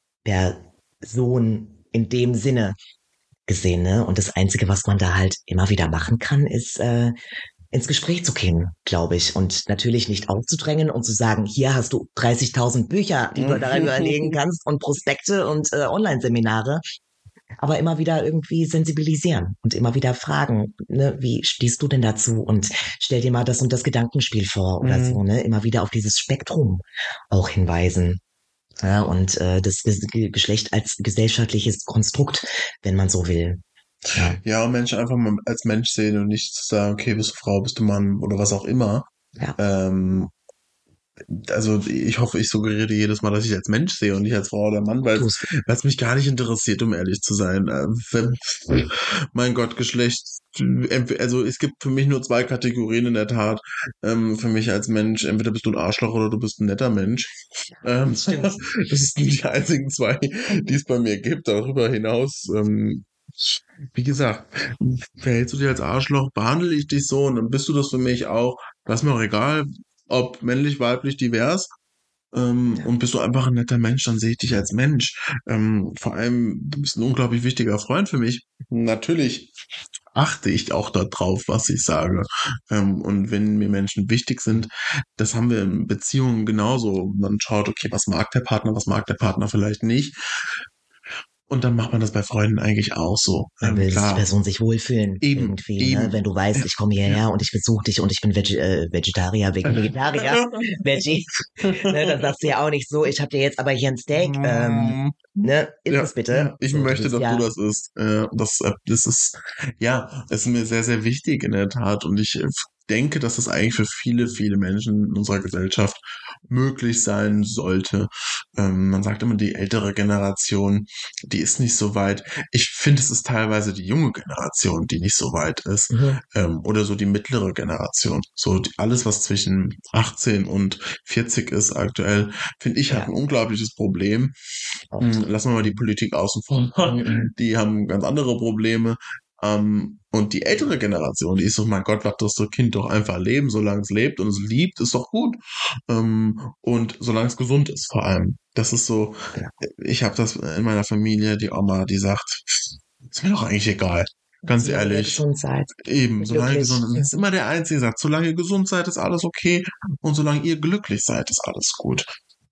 Person in dem Sinne gesehen, ne? Und das Einzige, was man da halt immer wieder machen kann, ist äh, ins Gespräch zu gehen, glaube ich. Und natürlich nicht aufzudrängen und zu sagen, hier hast du dreißigtausend Bücher, die du darüber legen kannst, und Prospekte und äh, Online-Seminare. Aber immer wieder irgendwie sensibilisieren und immer wieder fragen, ne, wie stehst du denn dazu? Und stell dir mal das und das Gedankenspiel vor oder mhm. so, ne? Immer wieder auf dieses Spektrum auch hinweisen. Ja, und äh, das Geschlecht als gesellschaftliches Konstrukt, wenn man so will. Ja, ja, und Menschen einfach mal als Mensch sehen und nicht zu sagen, okay, bist du Frau, bist du Mann oder was auch immer. Ja. Ähm, also ich hoffe, ich suggeriere jedes Mal, dass ich als Mensch sehe und nicht als Frau oder Mann, weil es mich gar nicht interessiert, um ehrlich zu sein. Äh, mein Gott, Geschlecht, also es gibt für mich nur zwei Kategorien in der Tat. Ähm, für mich als Mensch, entweder bist du ein Arschloch oder du bist ein netter Mensch. Ähm, das sind die einzigen zwei, die es bei mir gibt. Darüber hinaus, ähm, wie gesagt, verhältst du dich als Arschloch, behandle ich dich so und dann bist du das für mich auch. Das ist mir auch egal, ob männlich, weiblich, divers. Ähm, ja. Und bist du einfach ein netter Mensch, dann sehe ich dich als Mensch. Ähm, vor allem, du bist ein unglaublich wichtiger Freund für mich. Natürlich achte ich auch darauf, was ich sage. Ähm, und wenn mir Menschen wichtig sind, das haben wir in Beziehungen genauso. Man schaut, okay, was mag der Partner, was mag der Partner vielleicht nicht. Und dann macht man das bei Freunden eigentlich auch so. Dann will ähm, die Person sich wohlfühlen. Eben, irgendwie, eben. Ne? Wenn du weißt, ich komme hierher ja. und ich besuche dich und ich bin Veg- äh, Vegetarier, Vegetarier, Veggie. Ne, dann sagst du ja auch nicht so, ich habe dir jetzt aber hier ein Steak. Ähm, ne? Iss ja, es bitte. Ja. Ich so, möchte, dass ja. du das isst. Äh, das, das ist, ja, das ist mir sehr, sehr wichtig in der Tat. Und ich denke, dass das eigentlich für viele, viele Menschen in unserer Gesellschaft möglich sein sollte. Ähm, man sagt immer, die ältere Generation, die ist nicht so weit. Ich finde, es ist teilweise die junge Generation, die nicht so weit ist. Mhm. Ähm, oder so die mittlere Generation. So die, alles, was zwischen achtzehn und vierzig ist aktuell, finde ich, ja. hat ein unglaubliches Problem. Mhm. Lassen wir mal die Politik außen vor. Mhm. Die haben ganz andere Probleme. Um, und die ältere Generation, die ist so, mein Gott, lass das Kind doch einfach leben, solange es lebt und es liebt, ist doch gut. Um, und solange es gesund ist vor allem. Das ist so, ja. Ich habe das in meiner Familie, die Oma, die sagt, ist mir doch eigentlich egal. Ganz solange ehrlich. Gesund seid. Eben, solange gesund ist. Das ist immer der Einzige, der sagt, solange ihr gesund seid, ist alles okay. Und solange ihr glücklich seid, ist alles gut.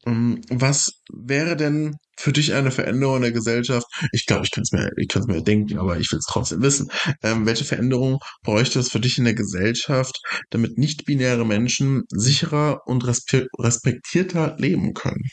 Was wäre denn für dich eine Veränderung in der Gesellschaft? Ich glaube, ich kann es mir, ich kann es mir denken, aber ich will es trotzdem wissen. Ähm, welche Veränderung bräuchte es für dich in der Gesellschaft, damit nicht-binäre Menschen sicherer und respe- respektierter leben können?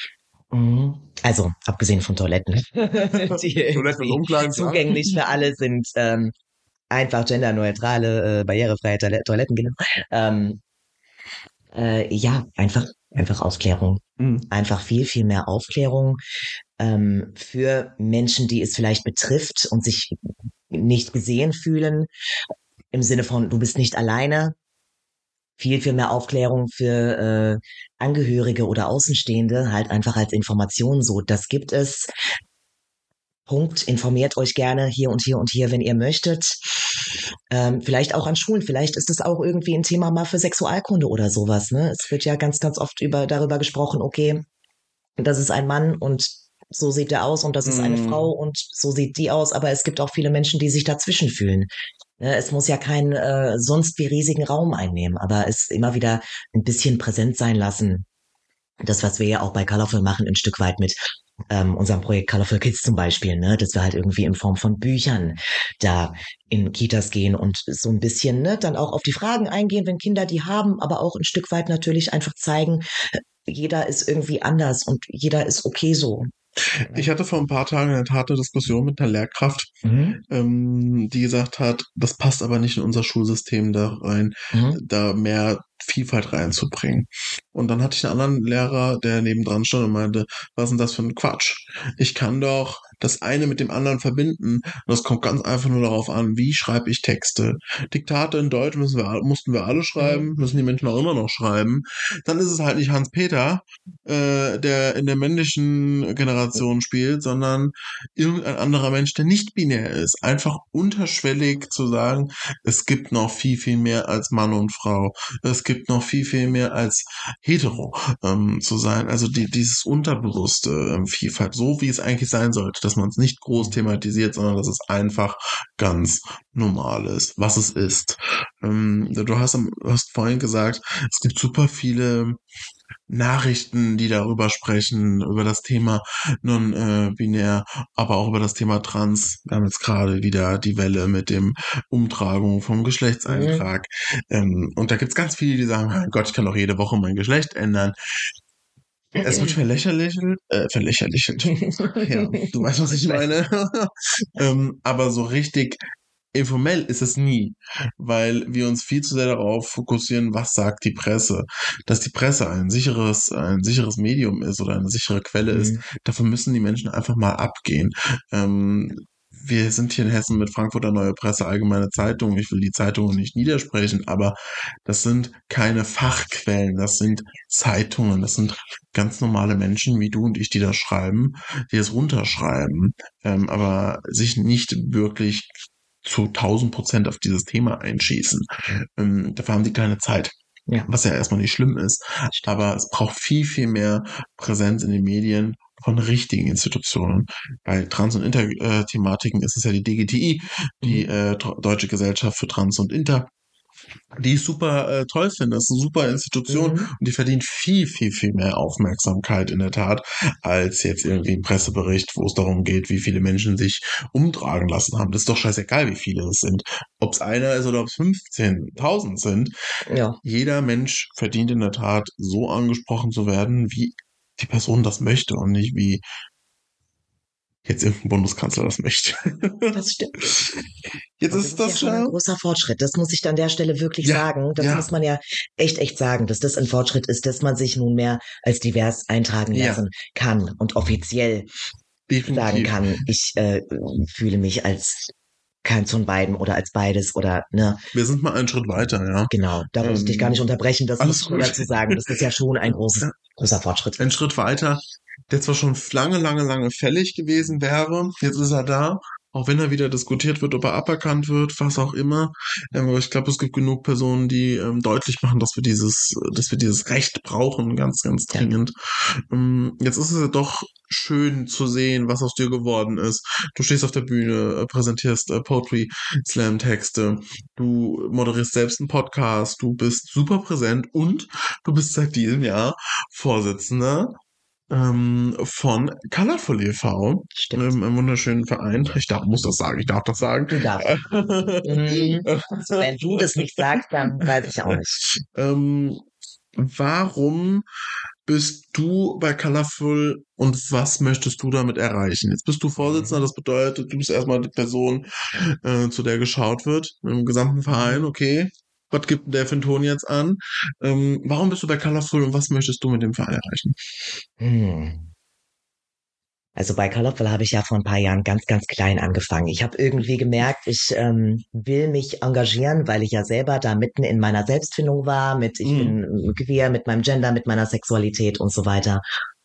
Also, abgesehen von Toiletten, die Toiletten Umkleiden, zugänglich für alle sind, ähm, einfach genderneutrale, äh, barrierefreie Toil- Toiletten, genau. Ähm, äh, ja, einfach Einfach Aufklärung. Mhm. Einfach viel, viel mehr Aufklärung ähm, für Menschen, die es vielleicht betrifft und sich nicht gesehen fühlen. Im Sinne von, du bist nicht alleine. Viel, viel mehr Aufklärung für äh, Angehörige oder Außenstehende, halt einfach als Information so. Das gibt es. Punkt, informiert euch gerne hier und hier und hier, wenn ihr möchtet. Ähm, vielleicht auch an Schulen, vielleicht ist es auch irgendwie ein Thema mal für Sexualkunde oder sowas. Ne? Es wird ja ganz, ganz oft über darüber gesprochen, okay, das ist ein Mann und so sieht er aus und das ist eine Mm. Frau und so sieht die aus, aber es gibt auch viele Menschen, die sich dazwischen fühlen. Ne, es muss ja keinen äh, sonst wie riesigen Raum einnehmen, aber es immer wieder ein bisschen präsent sein lassen. Das, was wir ja auch bei Colorful machen, ein Stück weit mit ähm, unserem Projekt Colorful Kids zum Beispiel, ne, dass wir halt irgendwie in Form von Büchern da in Kitas gehen und so ein bisschen, ne, dann auch auf die Fragen eingehen, wenn Kinder die haben, aber auch ein Stück weit natürlich einfach zeigen, jeder ist irgendwie anders und jeder ist okay so. Ich hatte vor ein paar Tagen in der Tat eine Diskussion mit einer Lehrkraft, Mhm. ähm, die gesagt hat, das passt aber nicht in unser Schulsystem da rein, Mhm. da mehr Vielfalt reinzubringen. Und dann hatte ich einen anderen Lehrer, der nebendran stand und meinte, was ist denn das für ein Quatsch? Ich kann doch das eine mit dem anderen verbinden. Und das kommt ganz einfach nur darauf an, wie schreibe ich Texte. Diktate in Deutsch müssen wir, mussten wir alle schreiben, Mhm. müssen die Menschen auch immer noch schreiben. Dann ist es halt nicht Hans-Peter, äh, der in der männlichen Generation spielt, sondern irgendein anderer Mensch, der nicht binär ist. Einfach unterschwellig zu sagen, es gibt noch viel, viel mehr als Mann und Frau. Es gibt noch viel, viel mehr als hetero ähm, zu sein. Also die, dieses unterbewusste ähm, Vielfalt, so wie es eigentlich sein sollte, dass man es nicht groß thematisiert, sondern dass es einfach ganz normal ist, was es ist. Ähm, du hast, am- du hast vorhin gesagt, es gibt super viele Nachrichten, die darüber sprechen, über das Thema non-binär, aber auch über das Thema Trans. Wir haben jetzt gerade wieder die Welle mit dem Umtragung vom Mhm. Geschlechtseintrag. Ähm, und da gibt's ganz viele, die sagen, mein Gott, ich kann doch jede Woche mein Geschlecht ändern. Es wird verlächerlicht, äh, verlächerlicht. Ja, du weißt, was ich meine. ähm, aber so richtig informell ist es nie, weil wir uns viel zu sehr darauf fokussieren, was sagt die Presse. Dass die Presse ein sicheres, ein sicheres Medium ist oder eine sichere Quelle ist, Mhm. dafür müssen die Menschen einfach mal abgehen. Ähm, wir sind hier in Hessen mit Frankfurter Neue Presse, Allgemeine Zeitung. Ich will die Zeitungen nicht niedersprechen, aber das sind keine Fachquellen, das sind Zeitungen, das sind ganz normale Menschen wie du und ich, die das schreiben, die es runterschreiben, ähm, aber sich nicht wirklich zu tausend Prozent auf dieses Thema einschießen. Ähm, dafür haben die keine Zeit. Ja. Was ja erstmal nicht schlimm ist. Aber es braucht viel, viel mehr Präsenz in den Medien von richtigen Institutionen. Bei Trans- und Inter-Thematiken ist es ja die D G T I, die Mhm. äh, Deutsche Gesellschaft für Trans und Inter, die ich super äh, toll finde. Das ist eine super Institution Mhm. und die verdient viel, viel, viel mehr Aufmerksamkeit in der Tat, als jetzt irgendwie ein Pressebericht, wo es darum geht, wie viele Menschen sich umtragen lassen haben. Das ist doch scheißegal, wie viele es sind. Ob es einer ist oder ob es fünfzehntausend sind. Ja. Jeder Mensch verdient in der Tat, so angesprochen zu werden, wie die Person das möchte und nicht wie jetzt irgendein Bundeskanzler das möchte. Das stimmt. Jetzt Und das ist ist ja das schon ein ja, großer Fortschritt. Das muss ich an der Stelle wirklich ja, sagen. Das ja, muss man ja echt, echt sagen, dass das ein Fortschritt ist, dass man sich nunmehr als divers eintragen ja, lassen kann und offiziell sagen definitiv. kann, ich äh, fühle mich als keins von beiden oder als beides oder, ne, Wir sind mal einen Schritt weiter, ja. genau. Da wollte ich dich gar nicht Ähm, unterbrechen. Das muss alles ich nur gut. dazu sagen. Das ist ja schon ein großes, Ja, großer Fortschritt. ein Schritt weiter, der zwar schon lange, lange, lange fällig gewesen wäre, jetzt ist er da, auch wenn er wieder diskutiert wird, ob er aberkannt wird, was auch immer. Ähm, aber ich glaube, es gibt genug Personen, die ähm, deutlich machen, dass wir dieses, dass wir dieses Recht brauchen, ganz, ganz Ja. dringend. Ähm, jetzt ist es ja doch schön zu sehen, was aus dir geworden ist. Du stehst auf der Bühne, äh, präsentierst äh, Poetry Slam Texte, du moderierst selbst einen Podcast, du bist super präsent und du bist seit diesem Jahr Vorsitzender ähm, von Colorful e V, Stimmt. ähm, einem wunderschönen Verein. Ich darf, muss das sagen, ich darf das sagen. Du darfst. Mhm. Wenn du das nicht sagst, dann weiß ich auch nicht. ähm, warum bist du bei Colorful und was möchtest du damit erreichen? Jetzt bist du Vorsitzender, das bedeutet, du bist erstmal die Person, äh, zu der geschaut wird, im gesamten Verein, okay. Was gibt denn der für einen Ton jetzt an? Ähm, warum bist du bei Colorful und was möchtest du mit dem Verein erreichen? Hm. Also bei Colorful habe ich ja vor ein paar Jahren ganz, ganz klein angefangen. Ich habe irgendwie gemerkt, ich ähm, will mich engagieren, weil ich ja selber da mitten in meiner Selbstfindung war, mit ich Mhm. bin queer, mit meinem Gender, mit meiner Sexualität und so weiter.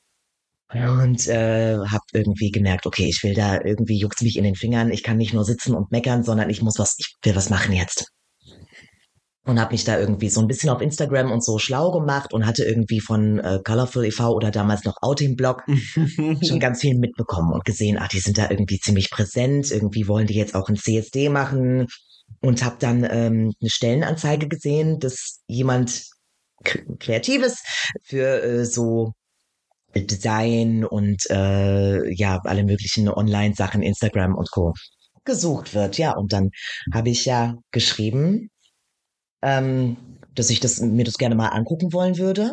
Und äh, habe irgendwie gemerkt, okay, ich will da irgendwie juckt's mich in den Fingern. Ich kann nicht nur sitzen und meckern, sondern ich muss was, ich will was machen jetzt. und habe mich da irgendwie so ein bisschen auf Instagram und so schlau gemacht und hatte irgendwie von äh, Colorful e V oder damals noch Outing Blog schon ganz viel mitbekommen und gesehen, ach, die sind da irgendwie ziemlich präsent, irgendwie wollen die jetzt auch ein C S D machen und habe dann ähm, eine Stellenanzeige gesehen, dass jemand K- Kreatives für äh, so Design und äh, ja, alle möglichen Online-Sachen, Instagram und Co. gesucht wird. Ja, und dann habe ich ja geschrieben, ähm, dass ich das, mir das gerne mal angucken wollen würde.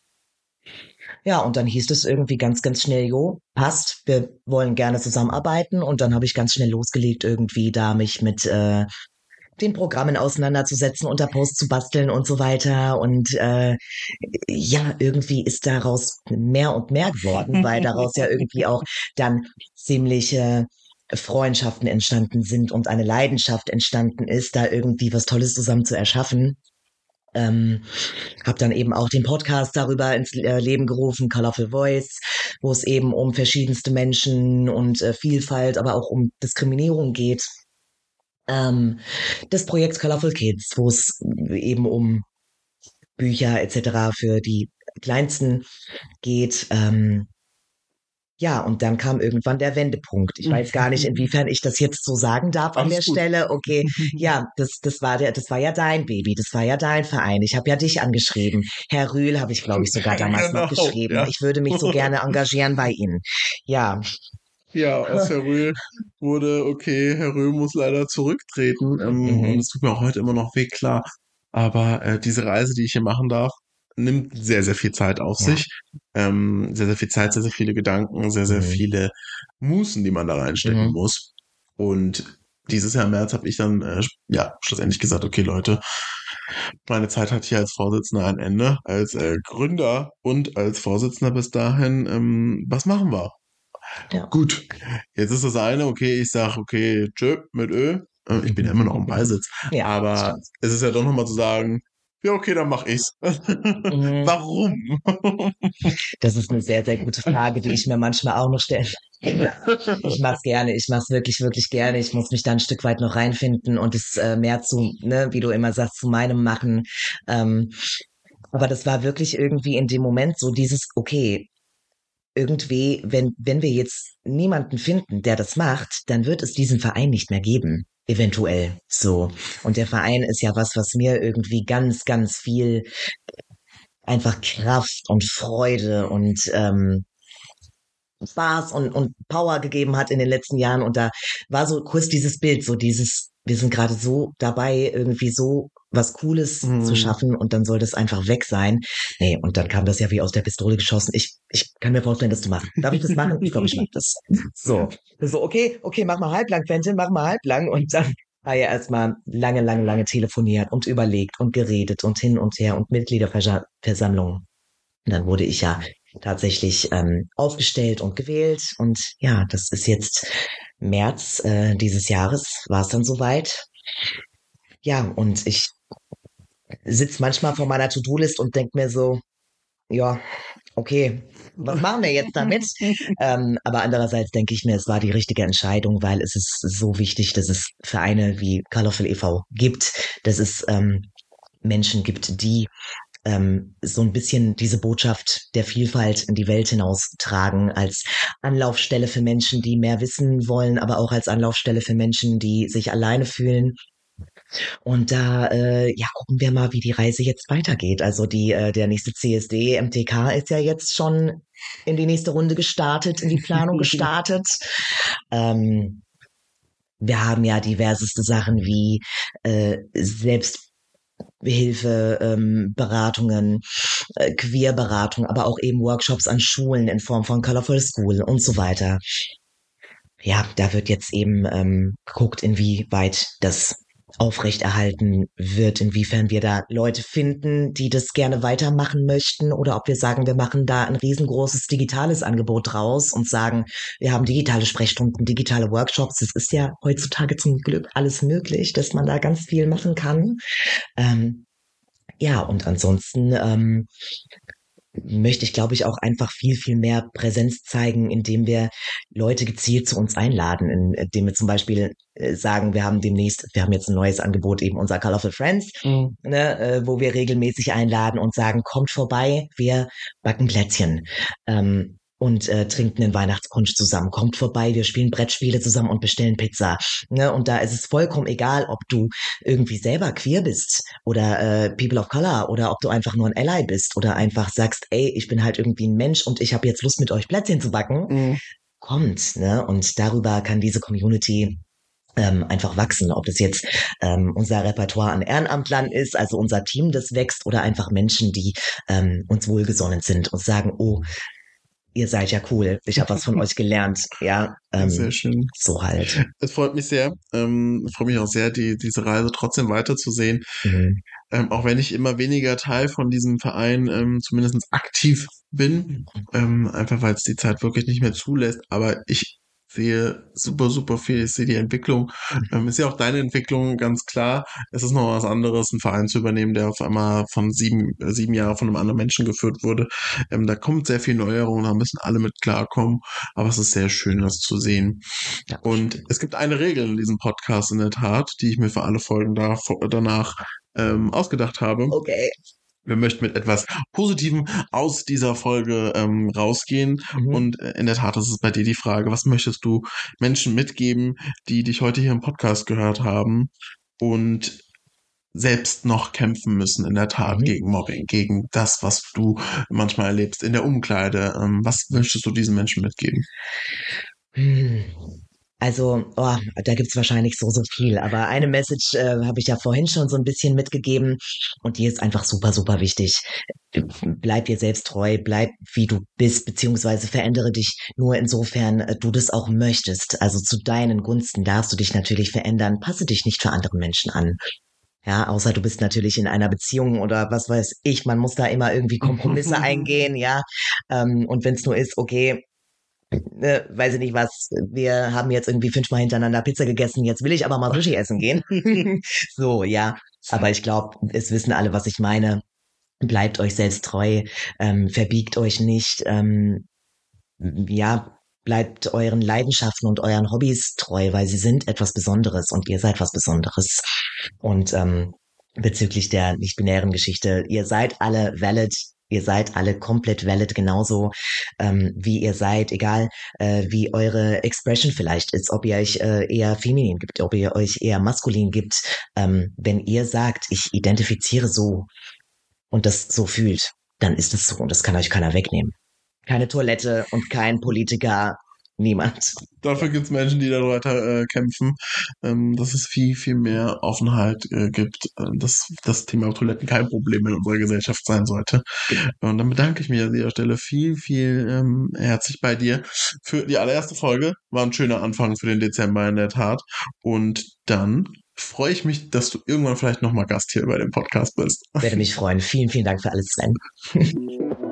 Ja, und dann hieß es irgendwie ganz, ganz schnell, jo, passt, wir wollen gerne zusammenarbeiten. Und dann habe ich ganz schnell losgelegt, irgendwie da mich mit äh, den Programmen auseinanderzusetzen und da Posts zu basteln und so weiter. Und äh, ja, irgendwie ist daraus mehr und mehr geworden, weil daraus ja irgendwie auch dann ziemliche Freundschaften entstanden sind und eine Leidenschaft entstanden ist, da irgendwie was Tolles zusammen zu erschaffen. Ähm, habe dann eben auch den Podcast darüber ins äh, Leben gerufen, Colorful Voice, wo es eben um verschiedenste Menschen und äh, Vielfalt, aber auch um Diskriminierung geht. Ähm, das Projekt Colorful Kids, wo es eben um Bücher et cetera für die Kleinsten geht. Ähm, ja, und dann kam irgendwann der Wendepunkt. Ich weiß gar nicht, inwiefern ich das jetzt so sagen darf an Alles der gut. Stelle. Okay, ja, das, das war der, das war ja dein Baby, das war ja dein Verein. Ich habe ja dich angeschrieben. Herr Rühl habe ich, glaube ich, sogar damals Genau, noch geschrieben. ja. Ich würde mich so gerne engagieren bei Ihnen. Ja, Ja, aus Herr Röhl wurde, okay, Herr Röhl muss leider zurücktreten. Ähm, und mhm. es tut mir auch heute immer noch weh, klar. Aber äh, diese Reise, die ich hier machen darf, nimmt sehr, sehr viel Zeit auf Ja, sich. Ähm, sehr, sehr viel Zeit, sehr, sehr viele Gedanken, sehr, sehr mhm. viele Mußen, die man da reinstecken Mhm. muss. Und dieses Jahr im März habe ich dann äh, ja schlussendlich gesagt, okay, Leute, meine Zeit hat hier als Vorsitzender ein Ende, als äh, Gründer und als Vorsitzender bis dahin. Ähm, was machen wir? Ja. Gut, jetzt ist das eine, okay, ich sag, okay, tschö, mit Ö. Äh, Ich bin ja immer noch im Beisitz. Ja, Aber stimmt. es ist ja doch nochmal zu sagen, ja, okay, dann mach ich's. Mhm. Warum? Das ist eine sehr, sehr gute Frage, die ich mir manchmal auch noch stelle. Ich mach's gerne, ich mach's wirklich, wirklich gerne. Ich muss mich da ein Stück weit noch reinfinden und es äh, mehr zu, ne, wie du immer sagst, zu meinem machen. Ähm, aber das war wirklich irgendwie in dem Moment so dieses, okay, irgendwie, wenn, wenn wir jetzt niemanden finden, der das macht, dann wird es diesen Verein nicht mehr geben. Eventuell so. Und der Verein ist ja was, was mir irgendwie ganz, ganz viel einfach Kraft und Freude und ähm, Spaß und, und Power gegeben hat in den letzten Jahren. Und da war so kurz dieses Bild, so dieses, wir sind gerade so dabei, irgendwie so was Cooles zu Hm. schaffen und dann soll das einfach weg sein. Nee, und dann kam das ja wie aus der Pistole geschossen. Ich, ich kann mir vorstellen, das zu machen. Darf ich das machen? Ich glaube, ich mache das. So. So, okay, okay, mach mal halblang, Quentin, mach mal halblang. Und dann war ja erstmal lange, lange, lange telefoniert und überlegt und geredet und hin und her und Mitgliederversammlungen. Und dann wurde ich ja tatsächlich ähm, aufgestellt und gewählt. Und ja, das ist jetzt März äh, dieses Jahres, war es dann soweit. Ja, und ich sitze manchmal vor meiner To-Do-List und denke mir so, ja, okay, was machen wir jetzt damit? Ähm, aber andererseits denke ich mir, es war die richtige Entscheidung, weil es ist so wichtig, dass es Vereine wie Colorful e V gibt, dass es ähm, Menschen gibt, die ähm, so ein bisschen diese Botschaft der Vielfalt in die Welt hinaustragen, als Anlaufstelle für Menschen, die mehr wissen wollen, aber auch als Anlaufstelle für Menschen, die sich alleine fühlen. Und da äh, ja, gucken wir mal, wie die Reise jetzt weitergeht. Also die äh, der nächste C S D, M T K ist ja jetzt schon in die nächste Runde gestartet, in die Planung gestartet. Ähm, wir haben ja diverseste Sachen wie äh, Selbsthilfe, ähm, Beratungen, äh, Queerberatung, aber auch eben Workshops an Schulen in Form von Colorful School und so weiter. Ja, da wird jetzt eben ähm, geguckt, inwieweit das aufrechterhalten wird, inwiefern wir da Leute finden, die das gerne weitermachen möchten oder ob wir sagen, wir machen da ein riesengroßes digitales Angebot draus und sagen, wir haben digitale Sprechstunden, digitale Workshops. Es ist ja heutzutage zum Glück alles möglich, dass man da ganz viel machen kann. Ähm, ja, und ansonsten ähm, möchte ich, glaube ich, auch einfach viel, viel mehr Präsenz zeigen, indem wir Leute gezielt zu uns einladen, indem wir zum Beispiel äh, sagen, wir haben demnächst, wir haben jetzt ein neues Angebot, eben unser Colorful Friends, mhm. ne, äh, wo wir regelmäßig einladen und sagen, kommt vorbei, wir backen Plätzchen. Ähm, und äh, trinken den Weihnachtspunsch zusammen, kommt vorbei, wir spielen Brettspiele zusammen und bestellen Pizza. Ne? Und da ist es vollkommen egal, ob du irgendwie selber queer bist oder äh, People of Color oder ob du einfach nur ein Ally bist oder einfach sagst, ey, ich bin halt irgendwie ein Mensch und ich habe jetzt Lust, mit euch Plätzchen zu backen. Mhm. Kommt, ne? Und darüber kann diese Community ähm, einfach wachsen, ob das jetzt ähm, unser Repertoire an Ehrenamtlern ist, also unser Team, das wächst, oder einfach Menschen, die ähm, uns wohlgesonnen sind und sagen, oh, ihr seid ja cool, ich habe was von euch gelernt, ja. Ähm, sehr schön. So halt. Es freut mich sehr, ähm, freut mich auch sehr, die diese Reise trotzdem weiterzusehen, mhm. ähm, auch wenn ich immer weniger Teil von diesem Verein ähm, zumindest aktiv bin, ähm, einfach weil es die Zeit wirklich nicht mehr zulässt, aber ich sehe super, super viel. Ich sehe die Entwicklung. Ähm, ist ja auch deine Entwicklung, ganz klar. Es ist noch was anderes, einen Verein zu übernehmen, der auf einmal von sieben, äh, sieben Jahren von einem anderen Menschen geführt wurde. Ähm, da kommt sehr viel Neuerung, da müssen alle mit klarkommen. Aber es ist sehr schön, das zu sehen. Ja. Und es gibt eine Regel in diesem Podcast in der Tat, die ich mir für alle Folgen da, danach ähm, ausgedacht habe. Okay. Wir möchten mit etwas Positivem aus dieser Folge ähm, rausgehen. Mhm. Und in der Tat ist es bei dir die Frage, was möchtest du Menschen mitgeben, die dich heute hier im Podcast gehört haben und selbst noch kämpfen müssen, in der Tat, mhm. gegen Mobbing, gegen das, was du manchmal erlebst in der Umkleide. Ähm, was möchtest du diesen Menschen mitgeben? Hm. Also, oh, da gibt's wahrscheinlich so, so viel. Aber eine Message äh, habe ich ja vorhin schon so ein bisschen mitgegeben und die ist einfach super, super wichtig. Bleib dir selbst treu, bleib wie du bist, beziehungsweise verändere dich nur insofern äh, du das auch möchtest. Also zu deinen Gunsten darfst du dich natürlich verändern. Passe dich nicht für andere Menschen an. Ja, außer du bist natürlich in einer Beziehung oder was weiß ich. Man muss da immer irgendwie Kompromisse eingehen, ja. Ähm, und wenn es nur ist, okay, Ne, weiß ich nicht was, wir haben jetzt irgendwie fünfmal hintereinander Pizza gegessen, jetzt will ich aber mal Sushi essen gehen. So, ja, aber ich glaube, es wissen alle, was ich meine. Bleibt euch selbst treu, ähm, verbiegt euch nicht, ähm, ja, bleibt euren Leidenschaften und euren Hobbys treu, weil sie sind etwas Besonderes und ihr seid was Besonderes. Und ähm, bezüglich der nicht-binären Geschichte, ihr seid alle valid, ihr seid alle komplett valid, genauso ähm, wie ihr seid, egal äh, wie eure Expression vielleicht ist, ob ihr euch äh, eher feminin gibt, ob ihr euch eher maskulin gibt. Ähm, wenn ihr sagt, ich identifiziere so und das so fühlt, dann ist es so und das kann euch keiner wegnehmen. Keine Toilette und kein Politiker, niemand. Dafür gibt es Menschen, die da weiter äh, kämpfen, ähm, dass es viel, viel mehr Offenheit äh, gibt, äh, dass das Thema Toiletten kein Problem in unserer Gesellschaft sein sollte. Und dann bedanke ich mich an dieser Stelle viel, viel ähm, herzlich bei dir für die allererste Folge. War ein schöner Anfang für den Dezember in der Tat. Und dann freue ich mich, dass du irgendwann vielleicht nochmal Gast hier bei dem Podcast bist. Werde mich freuen. Vielen, vielen Dank für alles, Sven.